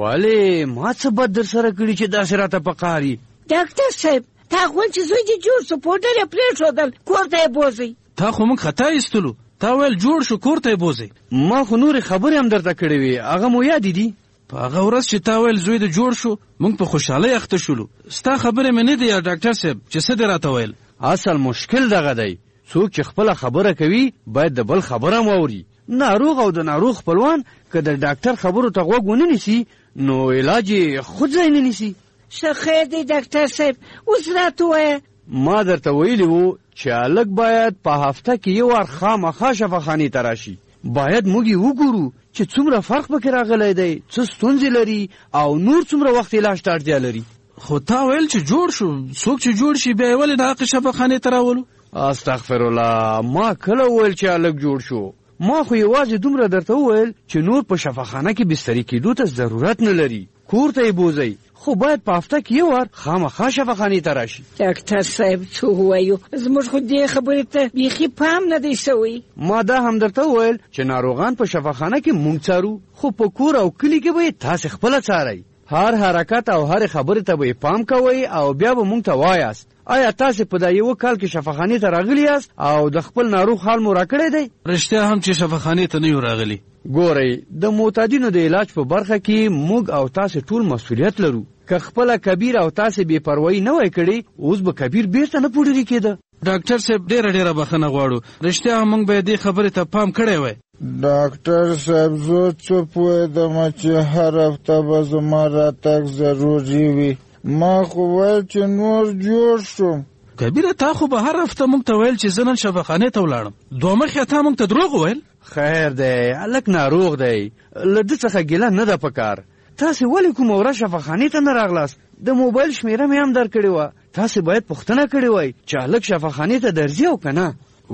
ولې ما څه بد در سره کړي چې داسې راته پکاري؟ ډاکټر صاحب تا غول چې زوی دې جوړ سو، پوډر یې پرېښودل، کور ته یې بوځئ. تا خو موږ خطا ایستلو، تا ویل جوړ شو کور ته یې بوځئ. ما خو نورې خبرې هم درته کړې وې، هغه مو یادې دي؟ په هغه ورځ چې تا ویل زوی دې جوړ شو موږ په خوشحالۍ اخته شولو. ستا خبرې مې نه دی یا ډاکټر صاحب چې څه دې راته ویل؟ اصل مشکل دغه دی، څوک چې خپله خبره کوي باید د بل خبره هم واوري. ناروغ او د ناروغ خپلوان که د ډاکټر خبرو ته غوږ ونه نیسي نو علاج یې خود ځای نه نیسي. ښه خیر دی ډاکټر صاحب، اوس راته ووایه. ما درته ویلي وو چې هلک باید په هفته کې یو وار خامخا شفاخانې ته راشي. باید موږ یې وګورو چې څومره فرق پکې راغلی دی، څه ستونزې لري او نور څومره وخت علاج ته اړتیا لري. خو تا ویل چې جوړ شو، څوک چې جوړ شي بیا یې ولې د حق شفاخانې ته راولو؟ استغفرالله، ما کله ویل چې هلک جوړ شو؟ ما خو یوازې دومره درته وویل چې نور په شفاخانه کې بستري کېدو ته ضرورت نه لري، کور ته یې بوځئ، خو باید په هفته کې یو وار خامخا شفاخانې ته راشي. ډاکټر صاحب څه ووایو، زموږ خو دې خبرې ته بیخي پام نه دی شوی. ما دا هم درته وویل چې ناروغان په شفاخانه کې موږ څارو، خو په کور او کلي کې به یې تاسې خپله څارئ. هر حرکت او هر خبرې ته به یې پام کوئ او بیا به موږ ته وایاست آیا تاسې په دا یو کال کې شفاخانې ته راغلي یاست او د خپل ناروغ حال مو راکړی دی؟ رښتیا هم چې شفاخانې ته نه یو راغلي. ګورئ، د معتادینو د علاج په برخه کې موږ او تاسې ټول مسؤلیت لرو. که خپله کبیر او تاسې بې پروایي نه وای کړې اوس به کبیر بیرته نه پوډري کېده. ډاکټر صاحب ډېره بخښنه غواړو، رښتیا هم موږ به دې خبرې ته پام کړی وای. ډاکټر صاحب زه څه پوهېدم چې هر هفته به زما راتګ ضروري وي، ما خو ویل چې نور جوړ شوم. کبیره تا خو به هر هفته موږ ته ویل چې زه نن شفاخانې ته ولاړم، دوه مخې تا موږ ته دروغ وویل. خیر دی، هلک ناروغ دی، له ده څخه ګیله نه ده پکار. تاسې ولې کومه ورځ شفاخانې ته نه راغلاست؟ د موبایل شمیره مې هم درکړې وه، تاسې باید پوښتنه کړې وای چې هلک شفاخانې ته درځي او که نه.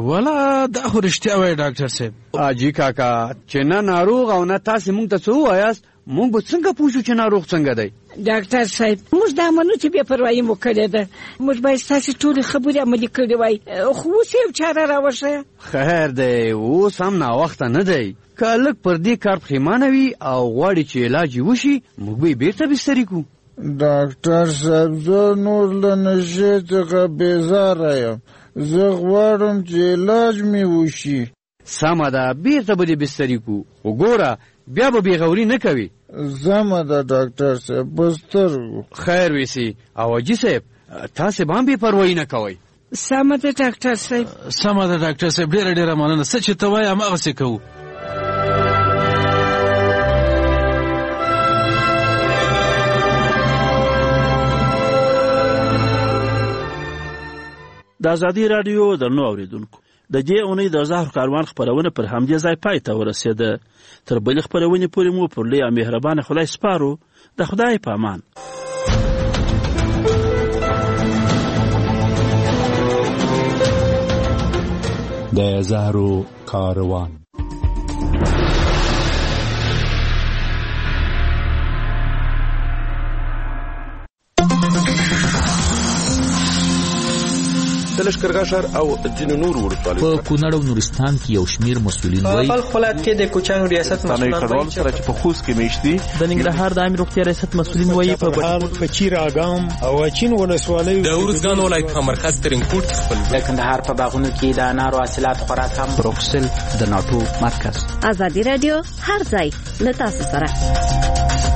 ولا دا خو رښتیا وایي ډاکټر صاحب. حاجي کاکا چې نه ناروغ او نه تاسې موږ ته څه ووایاست، موږ به څنګه پوه شو چې ناروغ څنګه دی؟ ډاکټر صاحب موږ دا منو چې بې پروایي مو کړې ده، موږ باید ستاسې ټولې خبرې عملي کړې وای، خو اوس یو چاره راوښیه. خیر دی، اوس هم ناوخته نه دی. که هلک پر دې کار پښیمانه وي او غواړي چې علاج یې وشي موږ به یې بېرته بستري کړو. ډاکټر صاحب زه نور له نشې څخه بېزاره یم، زه غواړم چې علاج مې وشي. سمه ده، بېرته به دې بستري کړو، خو ګوره بیا به بېغوري نه کوي. زما د ډاکټر صاحب بستر خیر وسی او اجي صاحب تاسو به هم بې پروايي نه کوئ. سمه ده ډاکټر صاحب. سمه ده ډاکټر صاحب، ډېره مننه. څه چې ته وایې هماغسې کوو. د ازادي راډیو درنو اوریدونکو، د دې اونۍ د زهر کاروان خپرونه پر همدې ځای پای ته ورسېده. تر بلې خپرونې پورې مو پر لوی او مهربانه خدای سپارو. د خدای په امان. د زهرو کاروان. د لښکرګاه ښار او ځینو نورو ولسوالیو په کونړ او نورستان کې یو شمېر مسؤلین وایي په بلخ ولایت کې د کوچنګ ریاست مسؤلین وایي چې په خوست کې میشتي د ننګرهار د عامه روغتیا ریاست مسؤلین وایي په بټکوټ په چیر اګام او اچین ولسوالیو د ارزګان ولایت په مرکز ترینکوټ خپل د کندهار په باغونو کې د انارو حاصلات خوراک هم بروکسل د ناټو مرکز. ازادي رادیو هر ځای له تاسو سره.